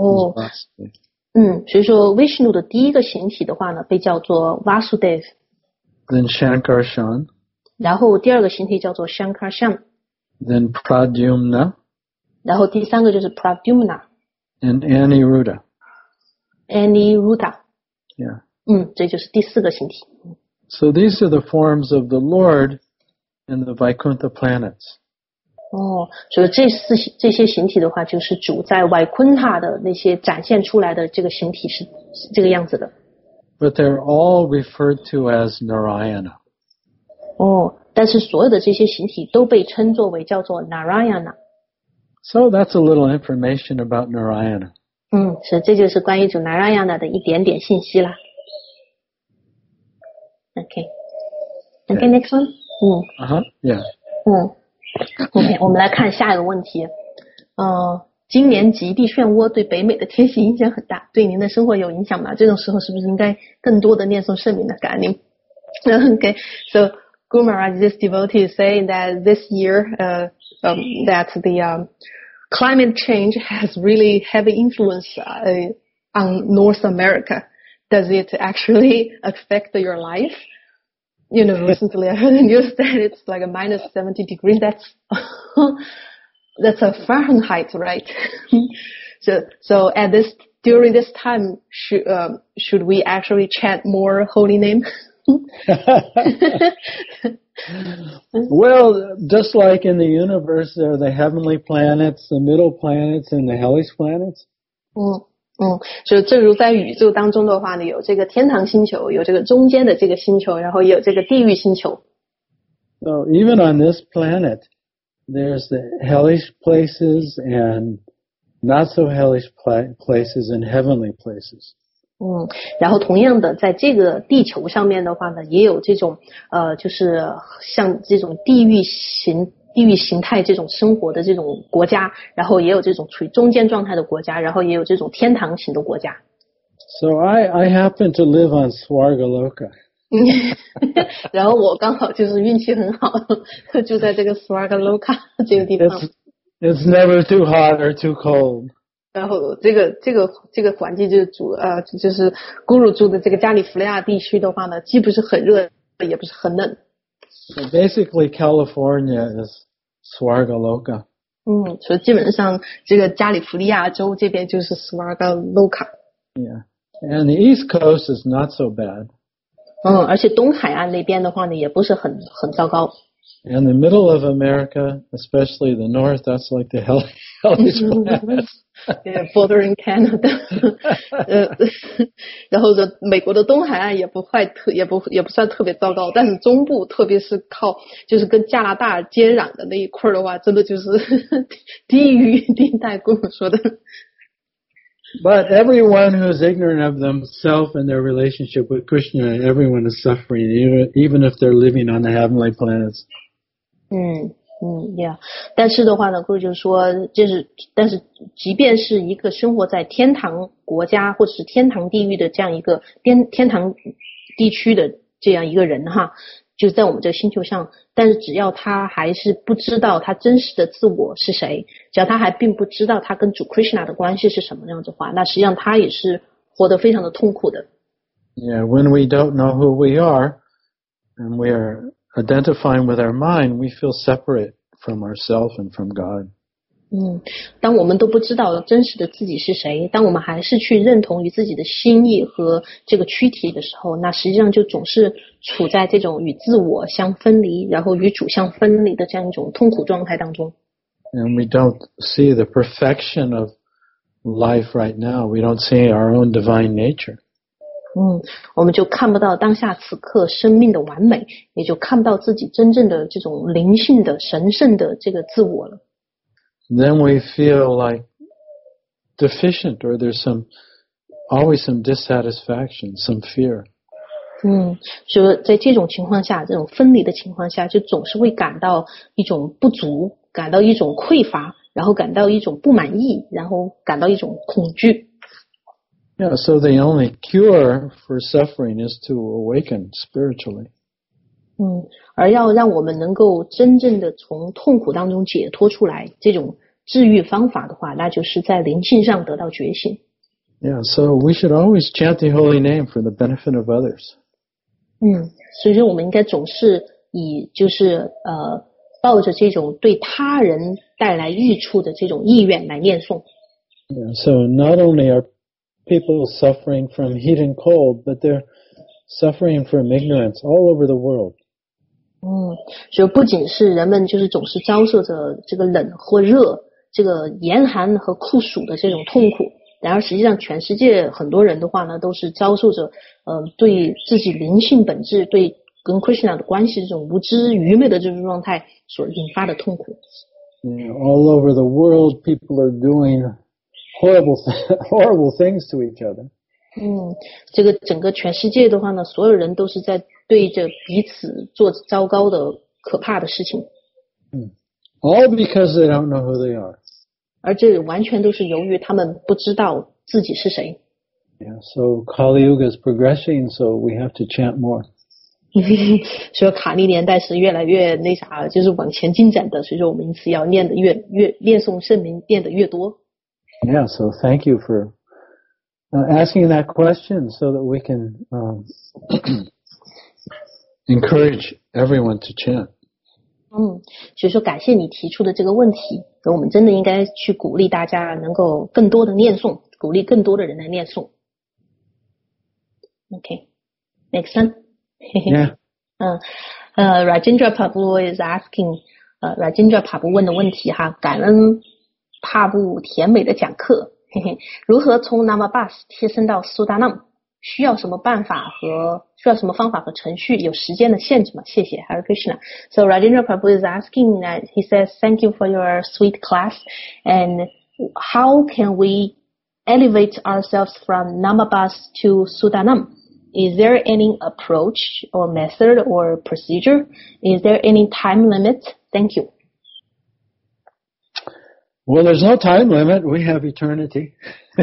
所以说 Vishnu 的第一个形体的话呢，被叫做 Vasudev。 Then Shankarshan. 然后第二个形体叫做 Shankarshan。 Then Pradyumna. 然后第三个就是 Pradyumna。 And Aniruddha. Aniruddha. Yeah. 这就是第4个形体。 So these are the forms of the Lord in the Vaikuntha planets. 所以这些形体的话，就是主在外昆塔的那些展现出来的这个形体是这个样子的。 But they're all referred to as Narayana. 但是所有的这些形体都被称作为叫做 Narayana。 So that's a little information about Narayana. 所以这就是关于主 Narayana 的一点点信息啦。Okay, next one. Yeah. OK, 我们来看下一个问题。今年极地漩涡对北美的天气影响很大，对您的生活有影响吗？这种时候是不是应该更多的念诵圣名呢？感恩您。Okay, so Guru Maharaj, this devotee is saying that this year that the climate change has really heavy influence on North America. Does it actually affect your life? Recently I heard the news that it's like a minus 70 degrees. That's a Fahrenheit, right? So during this time, should we actually chant more holy name? Well, just like in the universe, there are the heavenly planets, the middle planets, and the hellish planets. 就正如在宇宙当中的话呢，有这个天堂星球，有这个中间的这个星球，然后也有这个地狱星球。 So even on this planet, there's the hellish places and not so hellish places and heavenly places. 然后同样的，在这个地球上面的话呢，也有这种就是像这种地狱形态这种生活的这种国家，然后也有这种处于中间状态的国家，然后也有这种天堂型的国家。 So I happen to live on Swargaloka. 然后我刚好就是运气很好，住在这个 Swargaloka 这个地方。 It's never too hot or too cold. 然后这个环境就是就是 Guru 住的这个加利福尼亚地区的话呢，既不是很热，也不是很冷。 So basically, California is Swargaloka. 所以基本上这个加利福尼亚州这边就是 Swargaloka. Yeah, and the East Coast is not so bad. 而且东海岸那边的话呢，也不是很糟糕。 In the middle of America, especially the north, that's like the hellish planet. Yeah, bordering Canada. 然后美国的东海岸也不算特别糟糕，但是中部特别是就是跟加拿大接壤的那一块的话，真的就是地狱地带，跟我说的。 But everyone who is ignorant of themselves and their relationship with Krishna, everyone is suffering, even if they're living on the heavenly planets. Yeah. 但是的话呢，Guru就说，但是即便是一个生活在天堂国家或者是天堂地狱的这样一个天堂地区的这样一个人哈，就是在我们这个星球上，但是只要他还是不知道他真实的自我是谁，只要他还并不知道他跟主 Krishna 的关系是什么样子的话，那实际上他也是活得非常的痛苦的。 Yeah, when we don't know who we are, and we are identifying with our mind, we feel separate from ourselves and from God. 当我们都不知道真实的自己是谁，当我们还是去认同于自己的心意和这个躯体的时候，那实际上就总是处在这种与自我相分离，然后与主相分离的这样一种痛苦状态当中。 And we don't see the perfection of life right now. We don't see our own divine nature. 我们就看不到当下此刻生命的完美，也就看不到自己真正的这种灵性的神圣的这个自我了。 Then we feel like deficient, or there's always some dissatisfaction, some fear. 就在这种情况下，这种分离的情况下，就总是会感到一种不足，感到一种匮乏，然后感到一种不满意，然后感到一种恐惧。 Yeah, so the only cure for suffering is to awaken spiritually. 而要让我们能够真正的从痛苦当中解脱出来，这种治愈方法的话，那就是在灵性上得到觉醒。 Yeah, so we should always chant the holy name for the benefit of others. 所以说我们应该总是以就是抱着这种对他人带来益处的这种意愿来念诵。 Yeah, so not only are people suffering from heat and cold, but they're suffering from ignorance all over the world. 所以不仅是人们就是总是遭受着这个冷或热，这个严寒和酷暑的这种痛苦，然而实际上全世界很多人的话呢，都是遭受着对自己灵性本质，对跟 Krishna 的关系这种无知愚昧的这种状态所引发的痛苦。 All over the world, people are doing horrible things to each other. 这个整个全世界的话呢，所有人都是在对着彼此做糟糕的可怕的事情。 All because they don't know who they are. 而这完全都是由于他们不知道自己是谁。 Yeah, so Kali Yuga is progressing, so we have to chant more. 所以卡利年代是越来越那啥，就是往前进展的，所以说我们因此要念的越念诵圣名念的越多。 Yeah, so thank you for asking that question so that we can encourage everyone to chant. 所以说感谢你提出的这个问题，我们真的应该去鼓励大家能够更多的念诵，鼓励更多的人来念诵。Okay, next one. Yeah. Rajendra Prabhu is asking, Rajendra Prabhu 问的问题哈，感恩帕布甜美的讲课，如何从 Namabas 提升到 Sudanam？ 需要什么方法和程序？有时间的限制吗？谢谢 Hare Krishna. So Rajendra Prabhu is asking that he says, thank you for your sweet class. And how can we elevate ourselves from Namabas to Sudanam? Is there any approach or method or procedure? Is there any time limit? Thank you. Well, there's no time limit. We have eternity.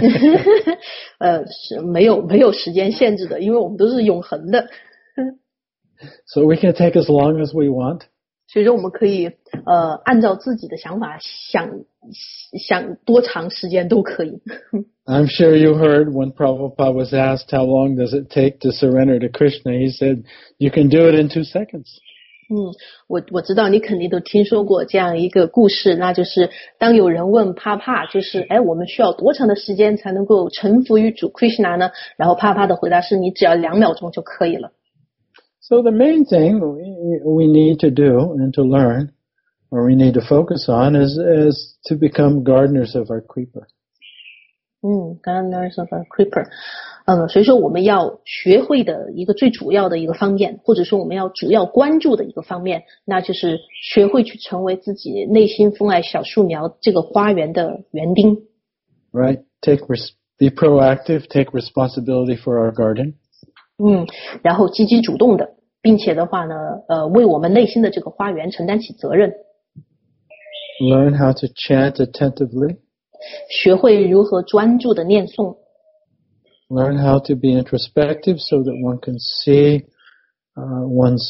是没有时间限制的，因为我们都是永恒的。 So we can take as long as we want. 所以说我们可以按照自己的想法想多长时间都可以。 I'm sure you heard when Prabhupada was asked how long does it take to surrender to Krishna, he said, you can do it in 2 seconds. 我知道你肯定都听说过这样一个故事，那就是当有人问帕帕，就是我们需要多长的时间才能够臣服于主 Krishna 呢？然后帕帕的回答是你只要2秒钟就可以了。 So the main thing we need to do and to learn, or we need to focus on, is to become gardeners of our creeper. Gardeners of our creeper. 所以说我们要学会的一个最主要的一个方面，或者说我们要主要关注的一个方面，那就是学会去成为自己内心风爱小树苗这个花园的园丁。 Right. Be proactive, take responsibility for our garden. 然后积极主动的，并且的话呢，为我们内心的这个花园承担起责任。 Learn how to chant attentively. 学会如何专注的念诵。 Learn how to be introspective so that one can see one's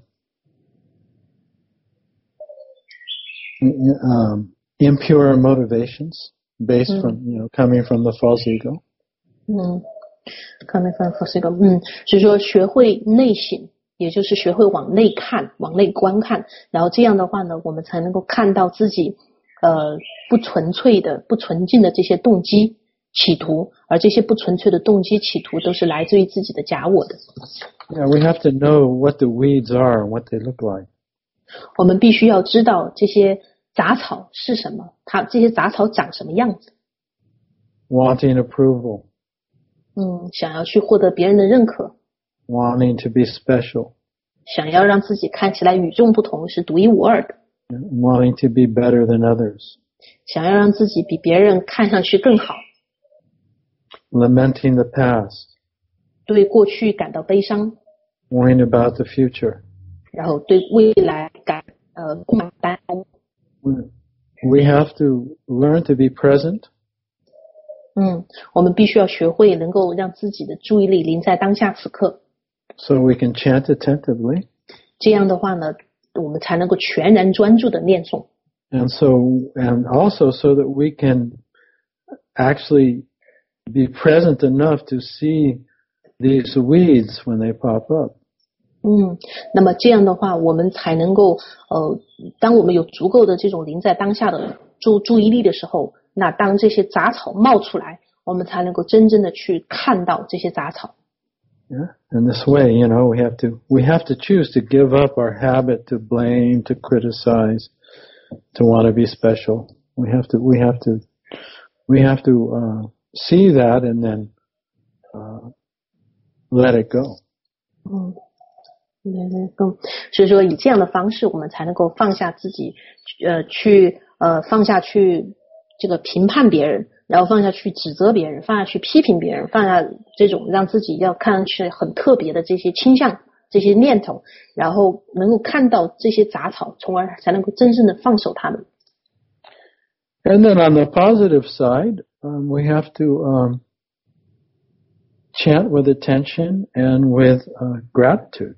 impure motivations based from, coming from the false ego. Coming from false ego. 所以说学会内省，也就是学会往内看，往内观看，然后这样的话呢，我们才能够看到自己不纯粹的、不纯净的这些动机。企图，而这些不纯粹的动机企图都是来自于自己的假我的。 Yeah, we have to know what the weeds are and what they look like. 我们必须要知道这些杂草是什么，这些杂草长什么样子。 Wanting approval. 想要去获得别人的认可。 Wanting to be special. 想要让自己看起来与众不同，是独一无二的。 Wanting to be better than others. 想要让自己比别人看上去更好。 Lamenting the past. 对过去感到悲伤。 Worrying about the future. 然后对未来充满担忧。 We have to learn to be present. 我们必须要学会能够让自己的注意力临在当下此刻。 So we can chant attentively. 这样的话呢，我们才能够全然专注的念诵。 And also so that we can actually be present enough to see these weeds when they pop up. 那么这样的话，我们才能够当我们有足够的这种临在当下的注意力的时候，那当这些杂草冒出来，我们才能够真正的去看到这些杂草。 Yeah, in this way, we have to choose to give up our habit to blame, to criticize, to want to be special. We have to see that and then let it go. 所以说以这样的方式，我们才能够放下自己，放下去这个评判别人，然后放下去指责别人，放下去批评别人，放下这种让自己要看上去很特别的这些倾向、这些念头，然后能够看到这些杂草，从而才能够真正的放手他们。 And then on the positive side, we have to chant with attention and with gratitude.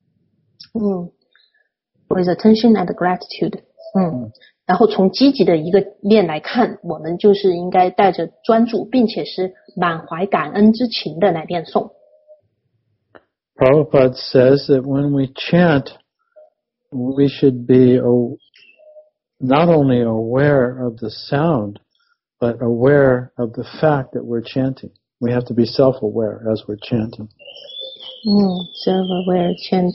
With attention and gratitude. 然后从积极的一个面来看，我们就是应该带着专注，并且是满怀感恩之情的来念诵。 Prabhupada says that when we chant, we should be not only aware of the sound, but aware of the fact that we're chanting. We have to be self-aware as we're chanting. Self-aware chant.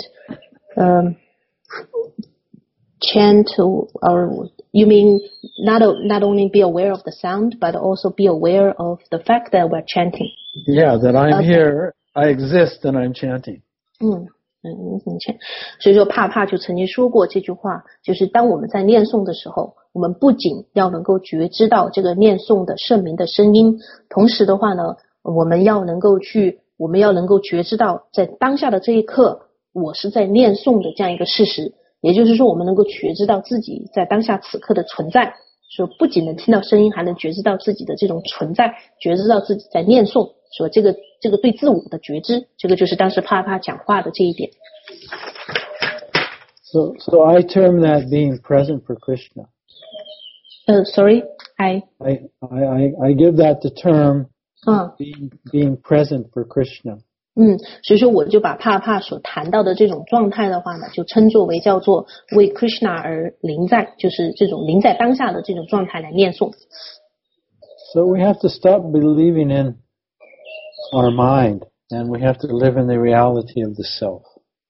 Chant, or you mean not only be aware of the sound, but also be aware of the fact that we're chanting. Yeah, that I'm here, I exist, and I'm chanting. 所以说帕帕就曾经说过这句话，就是当我们在念诵的时候，我们不仅要能够觉知到这个念诵的圣名的声音，同时的话呢，我们要能够觉知到在当下的这一刻，我是在念诵的这样一个事实。也就是说，我们能够觉知到自己在当下此刻的存在，说不仅能听到声音，还能觉知到自己的这种存在，觉知到自己在念诵，说这个对自我的觉知，这个就是当时帕帕讲话的这一点。 So I term that being present for Krishna. Sorry, I give that the term being present for Krishna. 所以说我就把帕帕所谈到的这种状态的话呢，就称作为叫做为 Krishna 而临在，就是这种临在当下的这种状态来念诵。 So we have to stop believing in our mind, and we have to live in the reality of the self.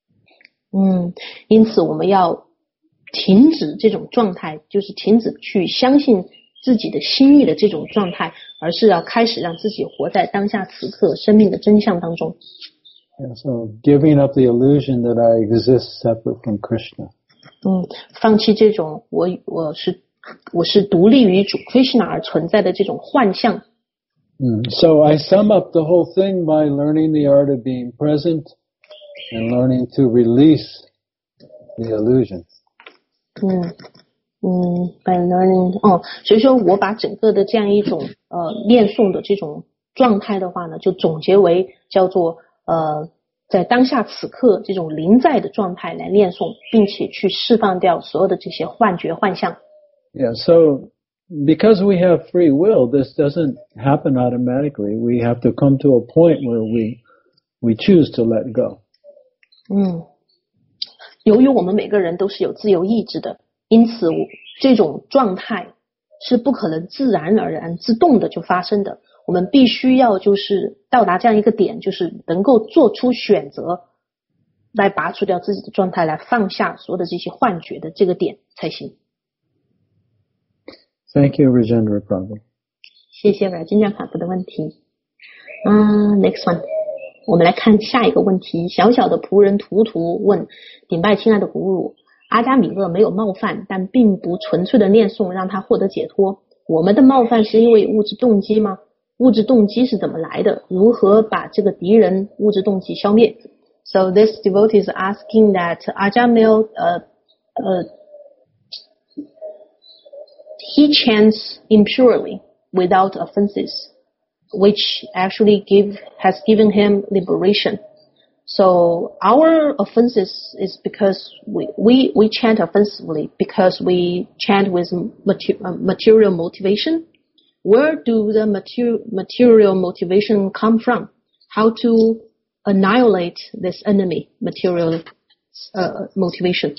因此我们要停止这种状态，就是停止去相信自己的心意的这种状态，而是要开始让自己活在当下此刻生命的真相当中。 Yeah, so giving up the illusion that I exist separate from Krishna. 放弃这种我是独立于主 Krishna 而存在的这种幻象。 So I sum up the whole thing by learning the art of being present and learning to release the illusion. By learning 所以说我把整个的这样一种念诵的这种状态的话呢，就总结为叫做在当下此刻这种临在的状态来念诵，并且去释放掉所有的这些幻觉幻象。 Yeah, so because we have free will, this doesn't happen automatically. We have to come to a point where we choose to let go. 由于我们每个人都是有自由意志的，因此这种状态是不可能自然而然自动的就发生的。我们必须要就是到达这样一个点，就是能够做出选择来拔除掉自己的状态，来放下所有的这些幻觉的这个点才行。 Thank you, Rajendra Prabhu. 谢谢Rajendra Prabhu的问题。Next one， 我们来看下一个问题。小小的仆人图图问：顶拜亲爱的古鲁，阿伽米勒没有冒犯，但并不纯粹的念诵让他获得解脱。我们的冒犯是因为物质动机吗？物质动机是怎么来的？如何把这个敌人物质动机消灭？ So this devotee is asking that Ajamil he chants impurely without offenses, which actually has given him liberation. So our offenses is because we chant offensively because we chant with material motivation. Where do the material motivation come from? How to annihilate this enemy, material motivation?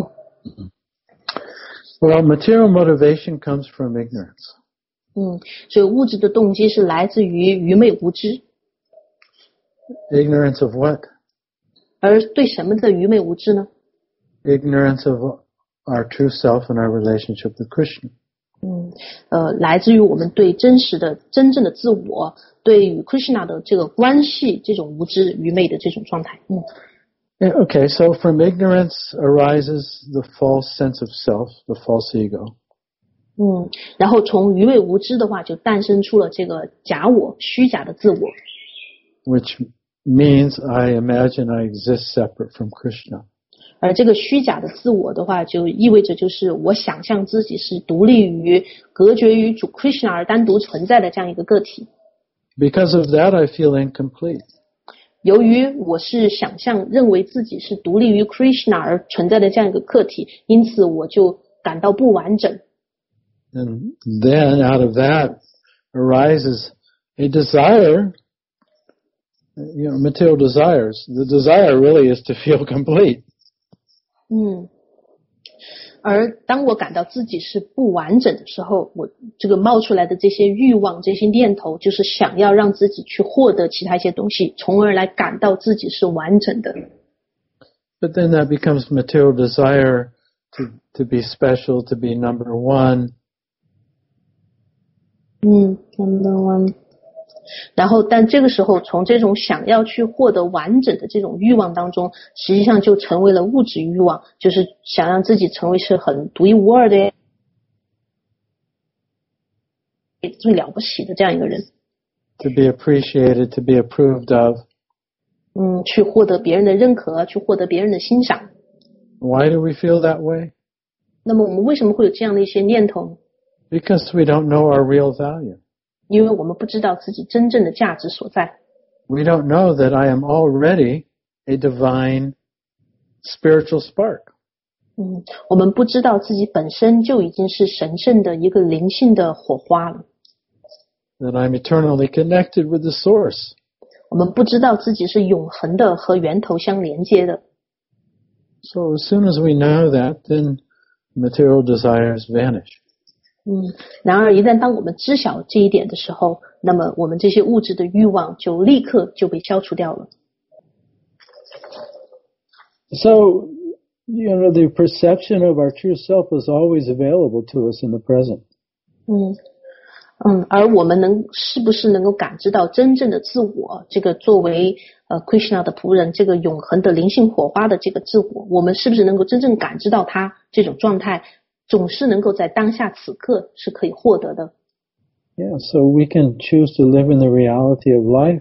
Well, material motivation comes from ignorance. 所以物质的动机是来自于愚昧无知。 Ignorance of what? 而对什么的愚昧无知呢？ Ignorance of our true self and our relationship with Krishna. 来自于我们对真正的自我，对与 Krishna 的这个关系，这种无知愚昧的这种状态。 Okay, so from ignorance arises the false sense of self, the false ego. 然后从愚昧无知的话，就诞生出了这个假我，虚假的自我。 Which means I imagine I exist separate from Krishna. 而这个虚假的自我的话，就意味着就是我想象自己是独立于、隔绝于主 Krishna 而单独存在的这样一个个体。 Because of that, I feel incomplete. 由于我是想象认为自己是独立于 Krishna 而存在的这样一个个体，因此我就感到不完整。 And then out of that arises a desire, material desires. The desire really is to feel complete. 而当我感到自己是不完整的时候，我这个冒出来的这些欲望、这些念头，就是想要让自己去获得其他一些东西，从而来感到自己是完整的。 But then that becomes material desire to be special, to be number one. Number one. 然后但这个时候从这种想要去获得完整的这种欲望当中，实际上就成为了物质欲望，就是想让自己成为是很独一无二的、最了不起的这样一个人。 To be appreciated, to be approved of. 去获得别人的认可，去获得别人的欣赏。 Why do we feel that way? 那么我们为什么会有这样的一些念头呢？ Because we don't know our real value. 因为我们不知道自己真正的价值所在。 We don't know that I am already a divine spiritual spark. 我们不知道自己本身就已经是神圣的一个灵性的火花了。 That I'm eternally connected with the source. 我们不知道自己是永恒的和源头相连接的。 So as soon as we know that, then material desires vanish. 然而一旦当我们知晓这一点的时候，那么我们这些物质的欲望就立刻就被消除掉了。 So, the perception of our true self is always available to us in the present. 而我们是不是能够感知到真正的自我，这个作为Krishna 的仆人，这个永恒的灵性火花的这个自我，我们是不是能够真正感知到它这种状态，总是能够在当下此刻是可以获得的。 Yeah, so we can choose to live in the reality of life.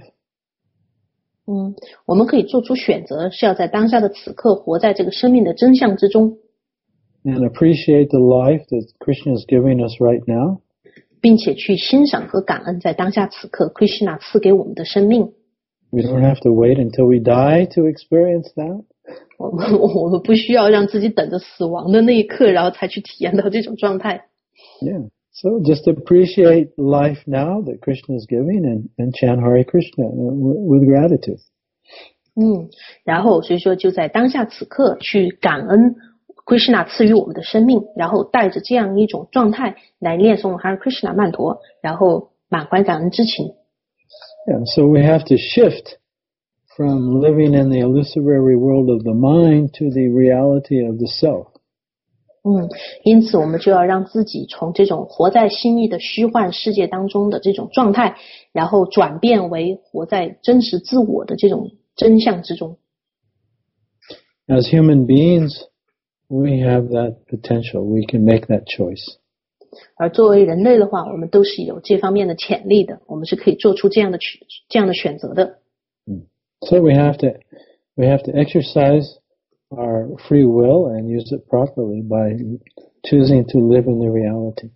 我们可以做出选择，是要在当下的此刻活在这个生命的真相之中。 And appreciate the life that Krishna is giving us right now. 并且去欣赏和感恩在当下此刻 Krishna 赐给我们的生命。 We don't have to wait until we die to experience that. 我们不需要让自己等着死亡的那一刻，然后才去体验到这种状态。 Yeah. So just appreciate life now that Krishna is giving and chant Hare Krishna with gratitude. 然后所以说就在当下此刻去感恩 Krishna 赐予我们的生命，然后带着这样一种状态来念诵 Hare Krishna 曼陀，然后满怀感恩之情。 Yeah, so we have to shift from living in the illusory world of the mind to the reality of the self. 因此我们就要让自己从这种活在心意的虚幻世界当中的这种状态，然后转变为活在真实自我的这种真相之中。 As human beings, we have that potential. We can make that choice. 而作为人类的话，我们都是有这方面的潜力的，我们是可以做出这样的选择的。 So we have to exercise our free will and use it properly by choosing to live in the reality.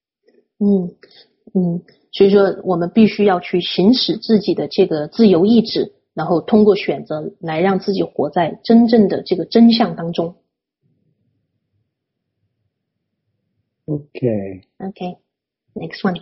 所以说我们必须要去行使自己的这个自由意志，然后通过选择来让自己活在真正的这个真相当中。 Okay. Next one.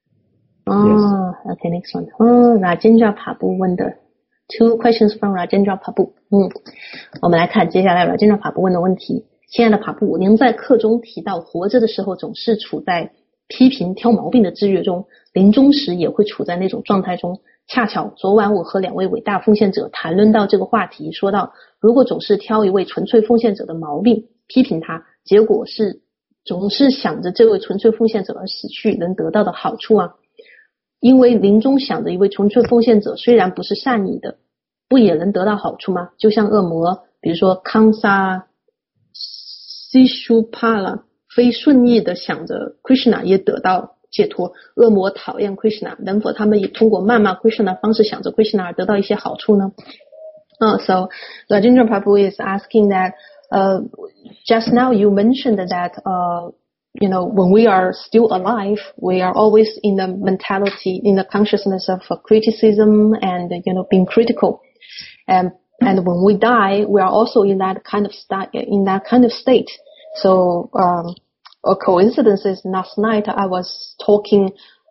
Okay, next one. Rajendra Prabhu 问的 Two questions from Rajendra Prabhu. 我们来看接下来 Rajendra Prabhu 问的问题。亲爱的Prabhu，您在课中提到活着的时候总是处在批评挑毛病的制约中，临终时也会处在那种状态中， 恰巧昨晚我和2位伟大奉献者谈论到这个话题，说到如果总是挑一位纯粹奉献者的毛病批评他，结果是总是想着这位纯粹奉献者而死去能得到的好处啊。因为临终想着一位纯粹奉献者虽然不是善意的，不也能得到好处吗？就像恶魔比如说康萨西舒帕拉非顺意的想着 Krishna 也得到解脱，恶魔讨厌 Krishna， 能否他们也通过谩骂 Krishna 的方式想着 Krishna 而得到一些好处呢？So Rajendra Prabhu is asking that just now you mentioned that when we are still alive, we are always in the mentality, in the consciousness of criticism and being critical. And when we die, we are also in that kind of state. So a coincidence is last night I was talking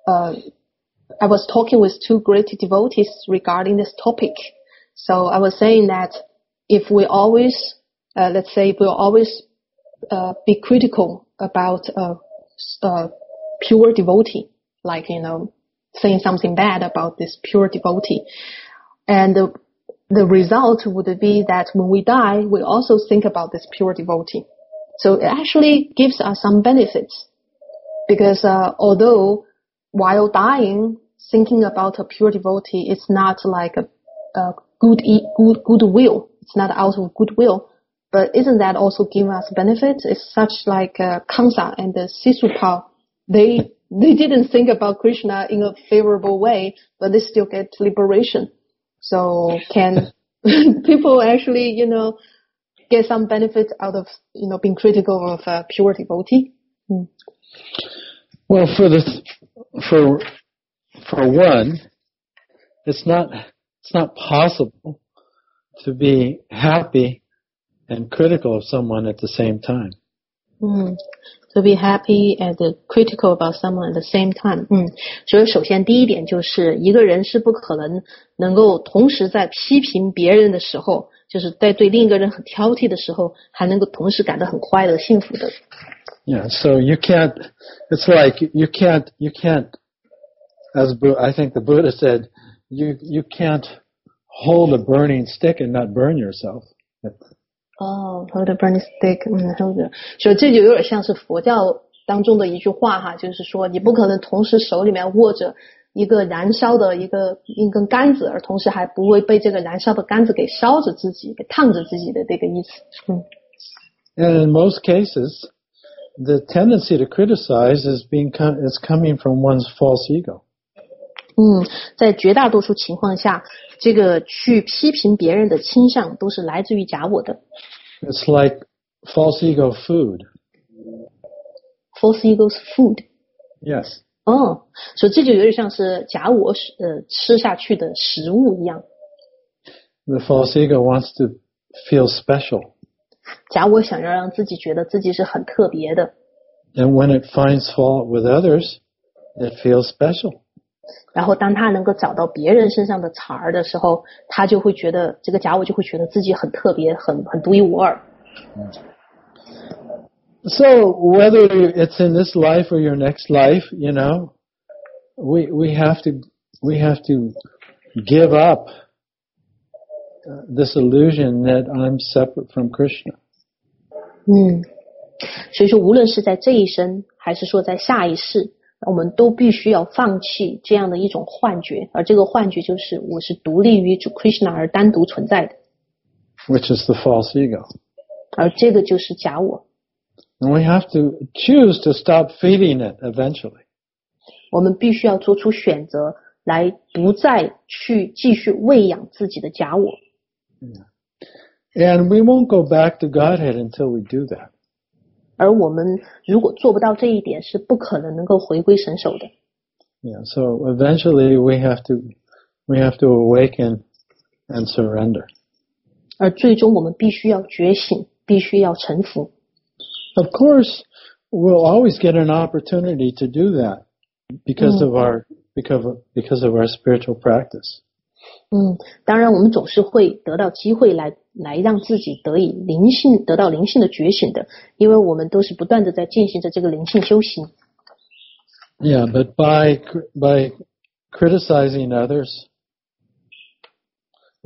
with 2 great devotees regarding this topic. So I was saying that if we always, let's say, if we always be critical about a pure devotee, like saying something bad about this pure devotee, and the result would be that when we die, we also think about this pure devotee. So it actually gives us some benefits, because although while dying, thinking about a pure devotee, it's not like a goodwill. It's not out of goodwill, but isn't that also give us benefits? It's such like Kamsa and the Sisupal. They didn't think about Krishna in a favorable way, but they still get liberation. So can people actually, get some benefit out of, being critical of a pure devotee? Well, for one, it's not possible to be happy and critical of someone at the same time. To be happy and critical about someone at the same time. 所以首先第一点就是一个人是不可能能够同时在批评别人的时候，就是在对另一个人很挑剔的时候，还能够同时感到很快乐幸福的。 Yeah, so you can't, it's like you can't, as I think the Buddha said, you can't hold a burning stick and not burn yourself. Hold a burning stick, hold. 所以这就有点像是佛教当中的一句话哈，就是说你不可能同时手里面握着一个燃烧的一根杆子，而同时还不会被这个燃烧的杆子给烧着自己，给烫着自己的这个意思。 And in most cases, the tendency to criticize is coming from one's false ego. 在绝大多数情况下，这个去批评别人的倾向都是来自于假我的。 It's like false ego food. False ego's food. Yes. 所以这就有点像是假我吃下去的食物一样。 The false ego wants to feel special. 假我想要让自己觉得自己是很特别的。 And when it finds fault with others, it feels special. 然后当他能够找到别人身上的茬儿的时候，他就会觉得这个假我就会觉得自己很特别，很独一无二。 So whether it's in this life or your next life, we have to give up this illusion that I'm separate from Krishna. 所以说无论是在这一生还是说在下一世，我们都必须要放弃这样的一种幻觉，而这个幻觉就是我是独立于主 Krishna 而单独存在的。 Which is the false ego. 而这个就是假我。 And we have to choose to stop feeding it eventually. 我们必须要做出选择，来不再去继续喂养自己的假我。 And we won't go back to Godhead until we do that. 而我们如果做不到这一点，是不可能能够回归神手的。 Yeah, so eventually we have to awaken and surrender. 而最终我们必须要觉醒，必须要臣服。 Of course, we'll always get an opportunity to do that because of our spiritual practice. 当然我们总是会得到机会来让自己得到灵性的觉醒的，因为我们都是不断的在进行着这个灵性修行。 Yeah, but by criticizing others,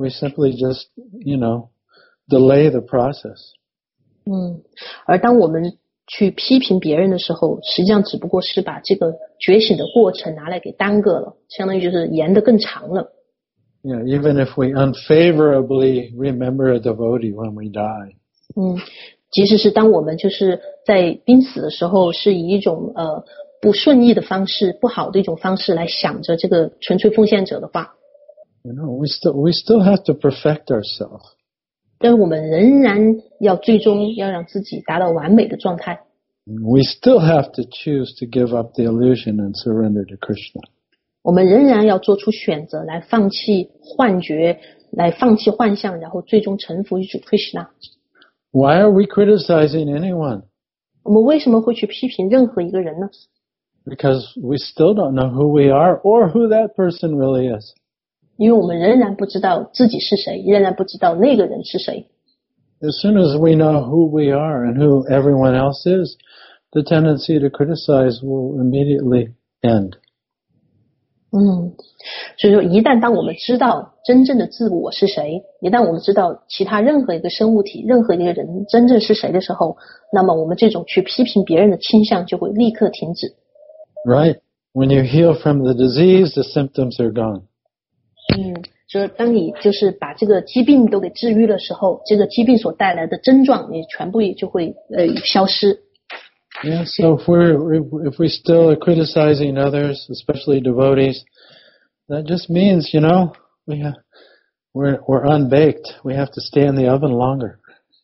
we simply just, delay the process. 而当我们去批评别人的时候，实际上只不过是把这个觉醒的过程拿来给耽搁了，相当于就是延得更长了。 Yeah, even if we unfavorably remember a devotee when we die. 即使是当我们就是在濒死的时候，是以一种不顺意的方式、不好的一种方式来想着这个纯粹奉献者的话。 We still have to perfect ourselves. 但是我们仍然要最终要让自己达到完美的状态。 We still have to choose to give up the illusion and surrender to Krishna. 我们仍然要做出选择，来放弃幻觉，来放弃幻象，然后最终臣服于主 Krishna。 Why are we criticizing anyone? 我们为什么会去批评任何一个人呢？ Because we still don't know who we are or who that person really is. 因为我们仍然不知道自己是谁，仍然不知道那个人是谁。 As soon as we know who we are and who everyone else is, the tendency to criticize will immediately end. 所以说一旦当我们知道真正的自我是谁，一旦我们知道其他任何一个生物体，任何一个人真正是谁的时候，那么我们这种去批评别人的倾向就会立刻停止。 Right? When you heal from the disease, the symptoms are gone. 所以当你就是把这个疾病都给治愈的时候，这个疾病所带来的症状也全部也就会消失。 Yeah, so if we still are criticizing others, especially devotees, that just means, we're unbaked. We have to stay in the oven longer.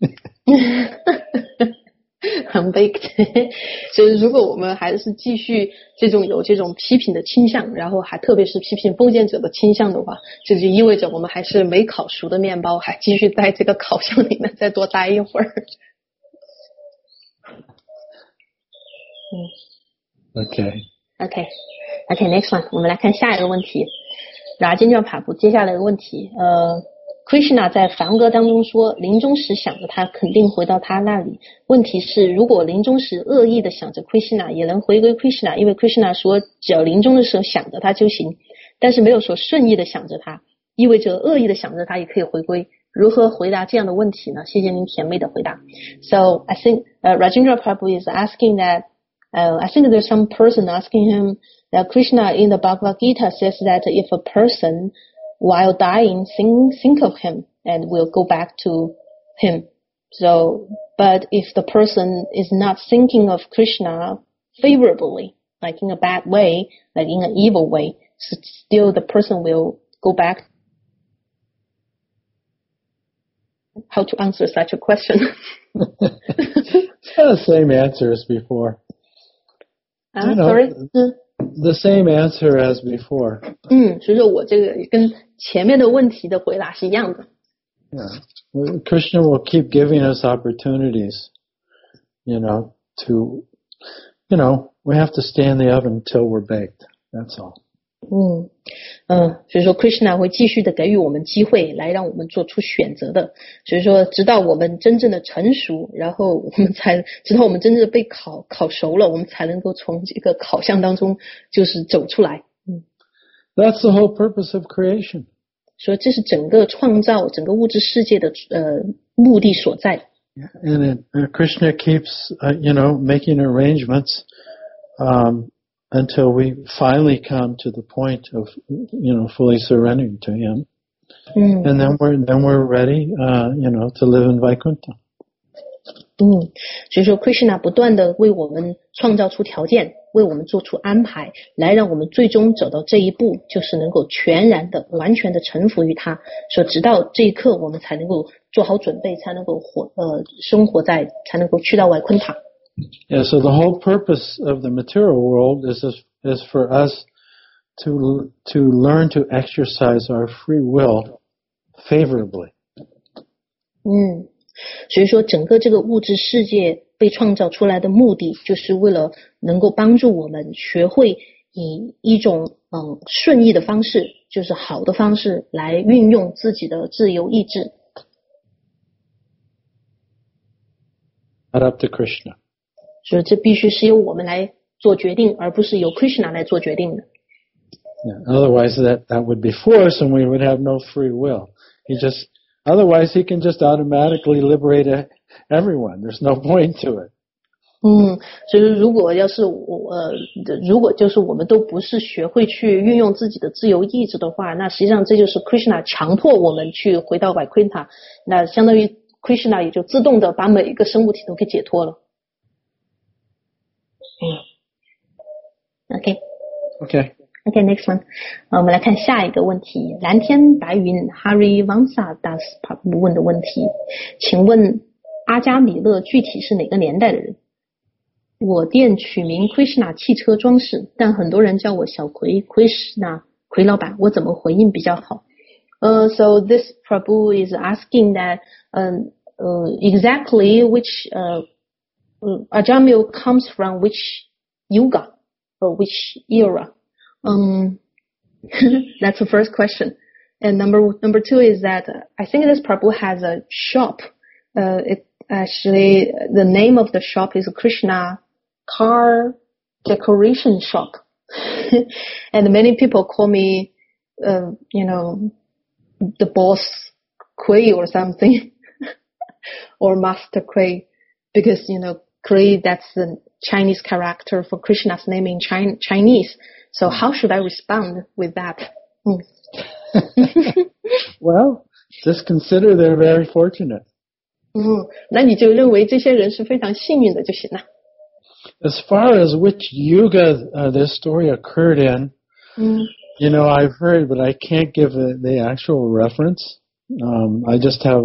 Unbaked. 所以如果我们还是继续有这种批评的倾向，然后还特别是批评奉献者的倾向的话，这就意味着我们还是没烤熟的面包，还继续在这个烤箱里面再多待一会儿。Okay, next one. 我们来看下一个问题。Rajendra Prabhu 接下来的问题，Krishna 在梵歌当中说，临终时想着他肯定回到他那里。问题是，如果临终时恶意的想着 Krishna 也能回归 Krishna， 因为 Krishna 说只要临终的时候想着他就行，但是没有说顺意的想着他，意味着恶意的想着他也可以回归。如何回答这样的问题呢？谢谢您甜美的回答。So I think Rajendra Prabhu is asking that I think there's some person asking him that Krishna in the Bhagavad Gita says that if a person while dying think of him and will go back to him. So, but if the person is not thinking of Krishna favorably, like in a bad way, like in an evil way, still the person will go back. How to answer such a question? The same answer as before. Sorry? The same answer as before. 所以说我这个跟前面的问题的回答是一样的。 Yeah. Krishna will keep giving us opportunities, we have to stay in the oven until we're baked. That's all. 所以说 Krishna 会继续的给予我们机会来让我们做出选择的，所以说直到我们真正的成熟，然后直到我们真正的被烤熟了，我们才能够从这个烤箱当中就是走出来。 That's the whole purpose of creation. 所以这是整个创造整个物质世界的目的所在。 And Krishna keeps making arrangements until we finally come to the point of fully surrendering to him. And then we're ready to live in Vaikuntha. 所以说 Krishna 不断的为我们创造出条件，为我们做出安排，来让我们最终走到这一步，就是能够全然的完全的臣服于他，说直到这一刻我们才能够做好准备，才能够才能够去到外昆塔。 Yeah, so the whole purpose of the material world is for us to learn to exercise our free will favorably. 所以说整个这个物质世界被创造出来的目的，就是为了能够帮助我们学会以一种顺意的方式，就是好的方式来运用自己的自由意志。 Not up to Krishna. 所以这必须是由我们来做决定，而不是由 Krishna 来做决定的。 Yeah, otherwise that would be force and we would have no free will. Otherwise he can just automatically liberate everyone. There's no point to it. 所以如果就是我们都不是学会去运用自己的自由意志的话，那实际上这就是 Krishna 强迫我们去回到 Vaikuntha， 那相当于 Krishna 也就自动的把每一个生物体都给解脱了。Okay, next one. 我们来看下一个问题，蓝天白云 Hari Vansa Das 问的问题，请问阿加米勒具体是哪个年代的人？我店取名 Krishna 汽车装饰，但很多人叫我小葵 Krishna 葵老板，我怎么回应比较好？So this Prabhu is asking that exactly which Ajamil comes from which yuga or which era. That's the first question. And number two is that I think this Prabhu has a shop. It actually the name of the shop is Krishna Car Decoration Shop. And many people call me, the boss Kui or something, or Master Kui, because, Kui, that's the Chinese character for Krishna's name in Chinese. So how should I respond with that? Well, just consider they're very fortunate. 那你就认为这些人是非常幸运的就行了。 As far as which yuga this story occurred in, I've heard, but I can't give the actual reference. I just have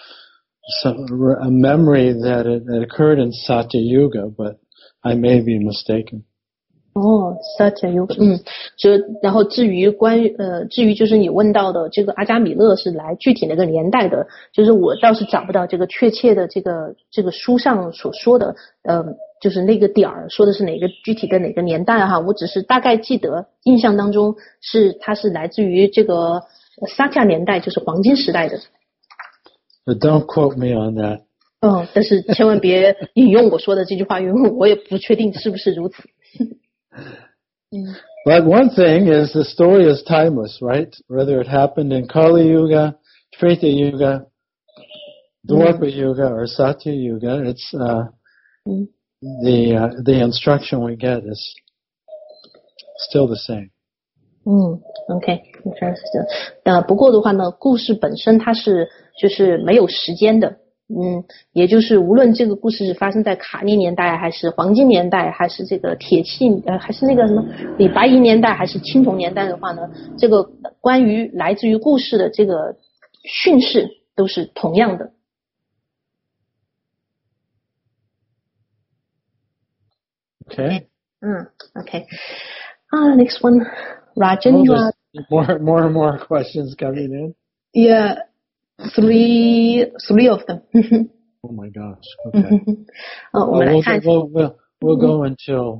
a memory that it occurred in Satya Yuga, but I may be mistaken. Satya Yuga. 然后至于就是你问到的这个阿加米勒是来具体哪个年代的，就是我倒是找不到这个确切的这个书上所说的，就是那个点儿说的是哪个具体的哪个年代哈，我只是大概记得印象当中它是来自于这个Satya年代，就是黄金时代的。 But don't quote me on that. 但是千万别引用我说的这句话，因为我也不确定是不是如此。 But one thing is the story is timeless, right? Whether it happened in Kali Yuga, Treta Yuga, Dwapara Yuga, or Satya Yuga, it's the instruction we get is still the same. OK， 不过的话呢，故事本身它是就是没有时间的。也就是无论这个故事是发生在卡利年代，还是黄金年代，还是这个铁器，还是那个什么白银年代，还是青铜年代的话呢，这个关于来自于故事的这个训示都是同样的。 Okay. Okay. Next one, Rajendra. More and more questions coming in. Yeah. Three of them. Oh my gosh. Okay. We'll go until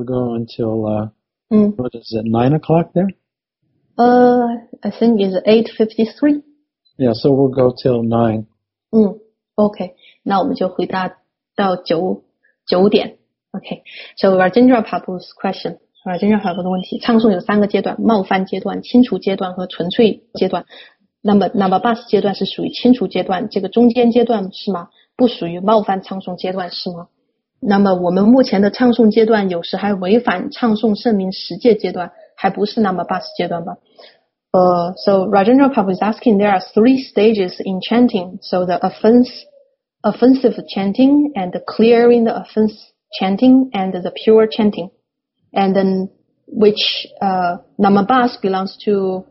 what is it, 9 o'clock there? I think it's 8:53. Yeah, so we'll go till 9. Okay. 那我们就回答到9点。Okay. So Rajendra Prabhu's question. Rajendra Prabhu 的问题，唱诵有3个阶段：冒犯阶段、清除阶段和纯粹阶段。那么 Namabas 阶段是属于清除阶段，这个中间阶段是吗？不属于冒犯唱诵阶段是吗？那么我们目前的唱诵阶段有时还违反唱诵圣名十戒阶段，还不是 Namabas 阶段吧？So Rajendra Prabhu is asking, there are 3 stages in chanting. So the offensive chanting, and the clearing the offense chanting, and the pure chanting. And then which Namabas belongs to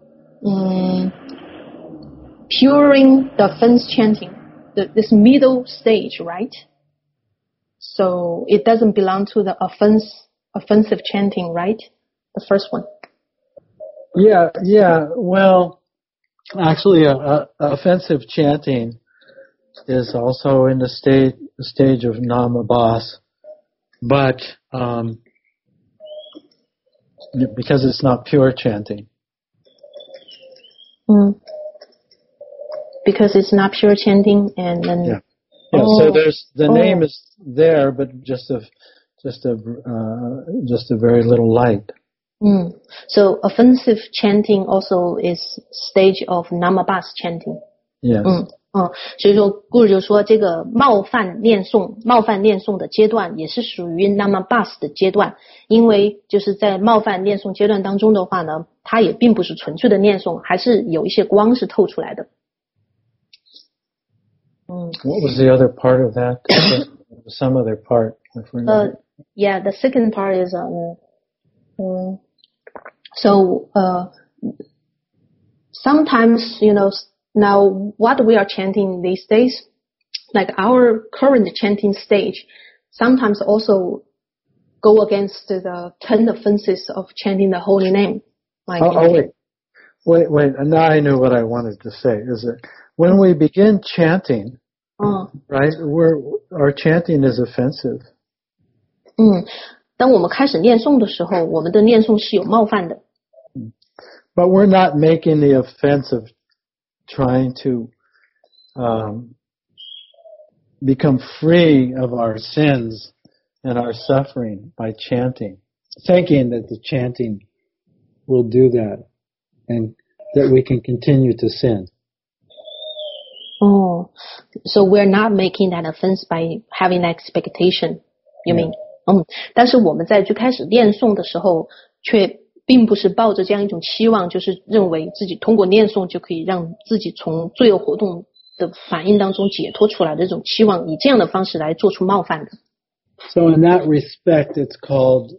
puring the offense chanting, this middle stage, right? So it doesn't belong to the offensive chanting, right? The first one. Yeah. Well, actually, offensive chanting is also in the stage of Namabas, but because it's not pure chanting. Because it's not pure chanting, and then so there's the name is there, but just a very little light. So offensive chanting also is stage of Namabas chanting. Yes. 所以说 Guru 就说这个冒犯念诵的阶段也是属于 Namabhas 的阶段，因为就是在冒犯念诵阶段当中的话呢，它也并不是纯粹的念诵，还是有一些光是透出来的。 What was the other part of that? Some other part. I forgot. Yeah, the second part is sometimes, now what we are chanting these days, like our current chanting stage, sometimes also go against the 10 offenses of chanting the holy name. Like, wait. Now I knew what I wanted to say. Is that when we begin chanting, right, our chanting is offensive. 当我们开始念诵的时候，我们的念诵是有冒犯的。 But we're not making the offense of trying to become free of our sins and our suffering by chanting, thinking that the chanting will do that and that we can continue to sin. So we're not making that offense by having that expectation, you mean? 但是我们在最开始念诵的时候，却并不是抱着这样一种期望，就是认为自己通过念诵就可以让自己从罪恶活动的反应当中解脱出来的这种期望，以这样的方式来做出冒犯的。 So in that respect, it's called,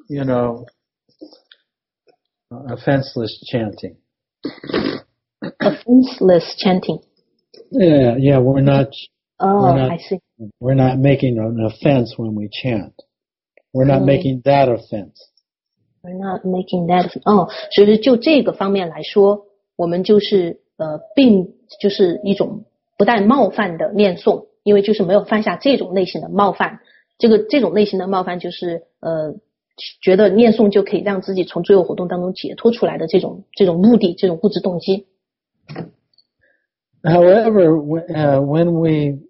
offenseless chanting. Offenseless chanting. Yeah, we're not. I see. We're not making an offense when we chant. We're not making that offense. We're not making that. 所以就这个方面来说，我们就是并就是一种不带冒犯的念诵，因为就是没有犯下这种类型的冒犯。这种类型的冒犯就是觉得念诵就可以让自己从罪恶活动当中解脱出来的这种目的，这种物质动机。 However, when we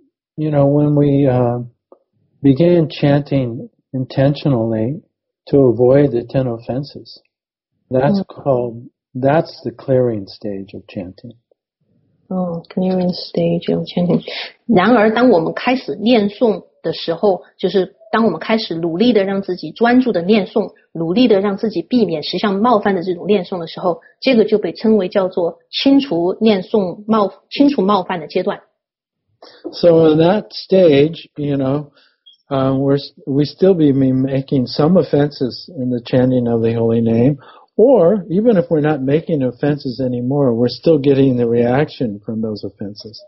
begin chanting intentionally to avoid the 10 offenses, that's the clearing stage of chanting. Clearing stage of chanting. 然而，当我们开始念诵的时候，就是当我们开始努力的让自己专注的念诵，努力的让自己避免实相冒犯的这种念诵的时候，这个就被称为叫做清除冒犯的阶段。 So in that stage, we still be making some offenses in the chanting of the holy name, or even if we're not making offenses anymore, we're still getting the reaction from those offenses.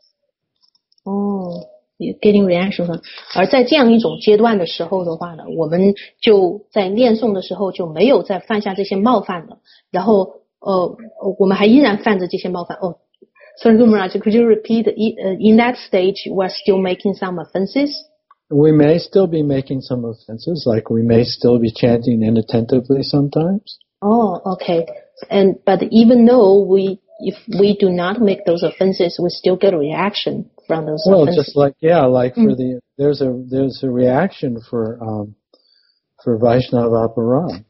Getting reaction. 而在这样一种阶段的时候的话呢，我们就在念诵的时候就没有再犯下这些冒犯了，然后我们还依然犯着这些冒犯。Sorry, Gumaraj, could you repeat? In that stage, we're still making some offenses. We may still be making some offenses, like we may still be chanting inattentively sometimes. Okay. But even though if we do not make those offenses, we still get a reaction from those offenses. Well, just like for there's a reaction for Vaishnava aparad.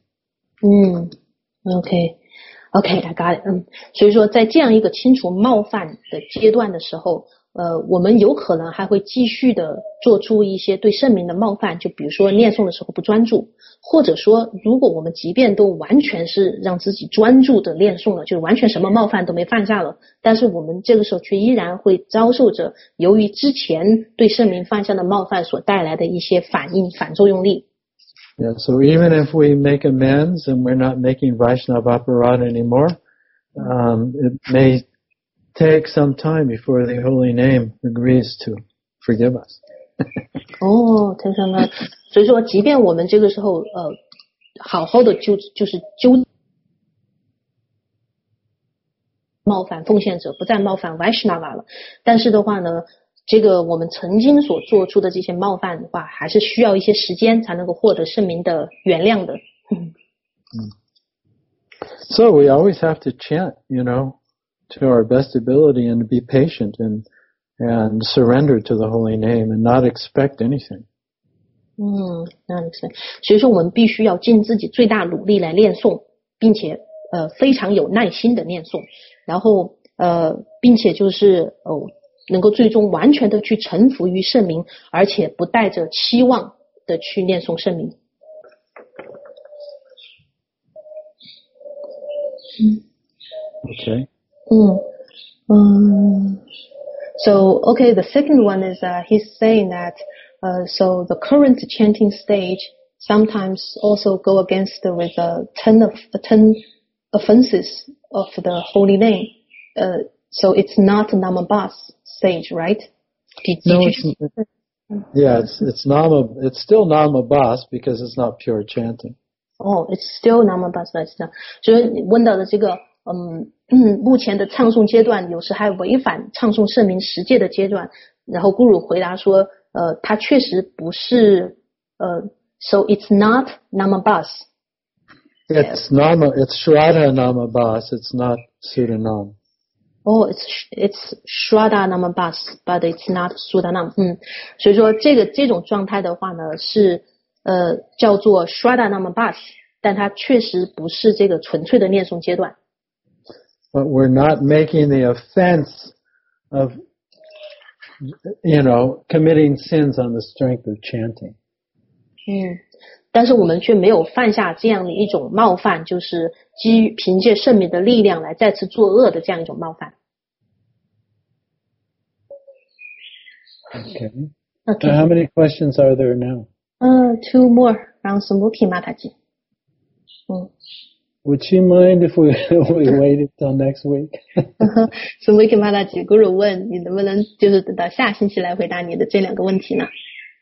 Okay, I got it. 所以说在这样一个清除冒犯的阶段的时候，我们有可能还会继续的做出一些对圣名的冒犯，就比如说念诵的时候不专注，或者说如果我们即便都完全是让自己专注的念诵了，就是完全什么冒犯都没犯下了，但是我们这个时候却依然会遭受着由于之前对圣名犯下的冒犯所带来的一些反作用力。 Yeah, so even if we make amends and we're not making Vaishnava aparad anymore, it may take some time before the holy name agrees to forgive us. take some time. 所以说，即便我们这个时候好好的就是纠冒犯奉献者，不再冒犯 Vaishnava 了，但是的话呢，这个我们曾经所做出的这些冒犯的话，还是需要一些时间才能够获得圣明的原谅的。 So we always have to chant, to our best ability and be patient and surrender to the holy name and not expect anything. Not expect. 所以说我们必须要尽自己最大努力来念诵，并且非常有耐心的念诵，然后并且就是能够最终完全的去臣服于圣名，而且不带着期望的去念诵圣名。 Okay. So, okay, the second one is he's saying that so the current chanting stage sometimes also go against with 10 offenses of the holy name. So it's not Namabas stage, right? No, it's still Namabas because it's not pure chanting. Oh, it's still Namabas, but 就是你问到的这个目前的唱诵阶段有时还违反唱诵圣名十戒的阶段，然后咕噜回答说它确实不是so it's not Namabas. It's Shraddha Namabas, it's not Sudanam. Oh, it's Shraddha Namabas, but it's not Sudanam. 所以说这种状态的话呢是叫做 Shraddha Namabas， 但它确实不是这个纯粹的念诵阶段。 But we're not making the offense of, committing sins on the strength of chanting. 但是我们却没有犯下这样的一种冒犯，就是基于凭借圣名的力量来再次作恶的这样一种冒犯。 Okay. How many questions are there now? Two more from Sumukhi Mataji. Would she mind if we waited till next week? Sumukhi Mataji Guru 问你能不能就是等到下星期来回答你的这两个问题呢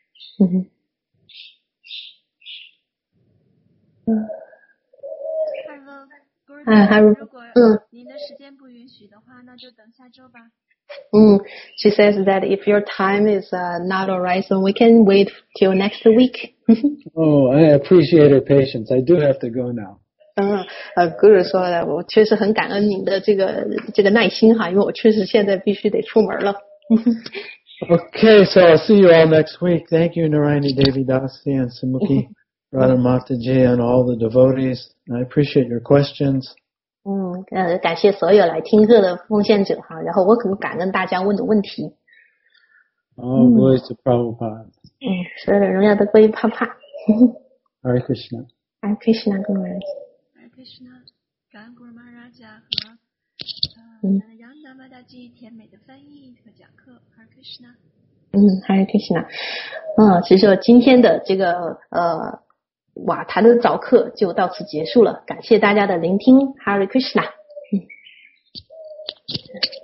如果您的时间不允许的话，那就等下周吧。 She says that if your time is not alright, so we can wait till next week. Oh, I appreciate her patience. I do have to go now. Guru 说了，我确实很感恩您的这个耐心哈，因为我确实现在必须得出门了。 Okay, so I'll see you all next week. Thank you, Narayani Devi Dasi and Sumukhi Radha Mataji and all the devotees. I appreciate your questions. 感谢所有来听课的奉献者哈，然后我很感恩大家问的问题。 All glory to Prabhupada. 所有的荣耀都归于帕帕。 Hare Krishna. Hare Krishna Guru Maharaj. Hare Krishna， 感恩 Guru Maharaj 和杨达玛大吉甜美的翻译和讲课。Hare Krishna。 Hare Krishna。其实说今天的这个瓦坛的早课就到此结束了，感谢大家的聆听。Hare Krishna。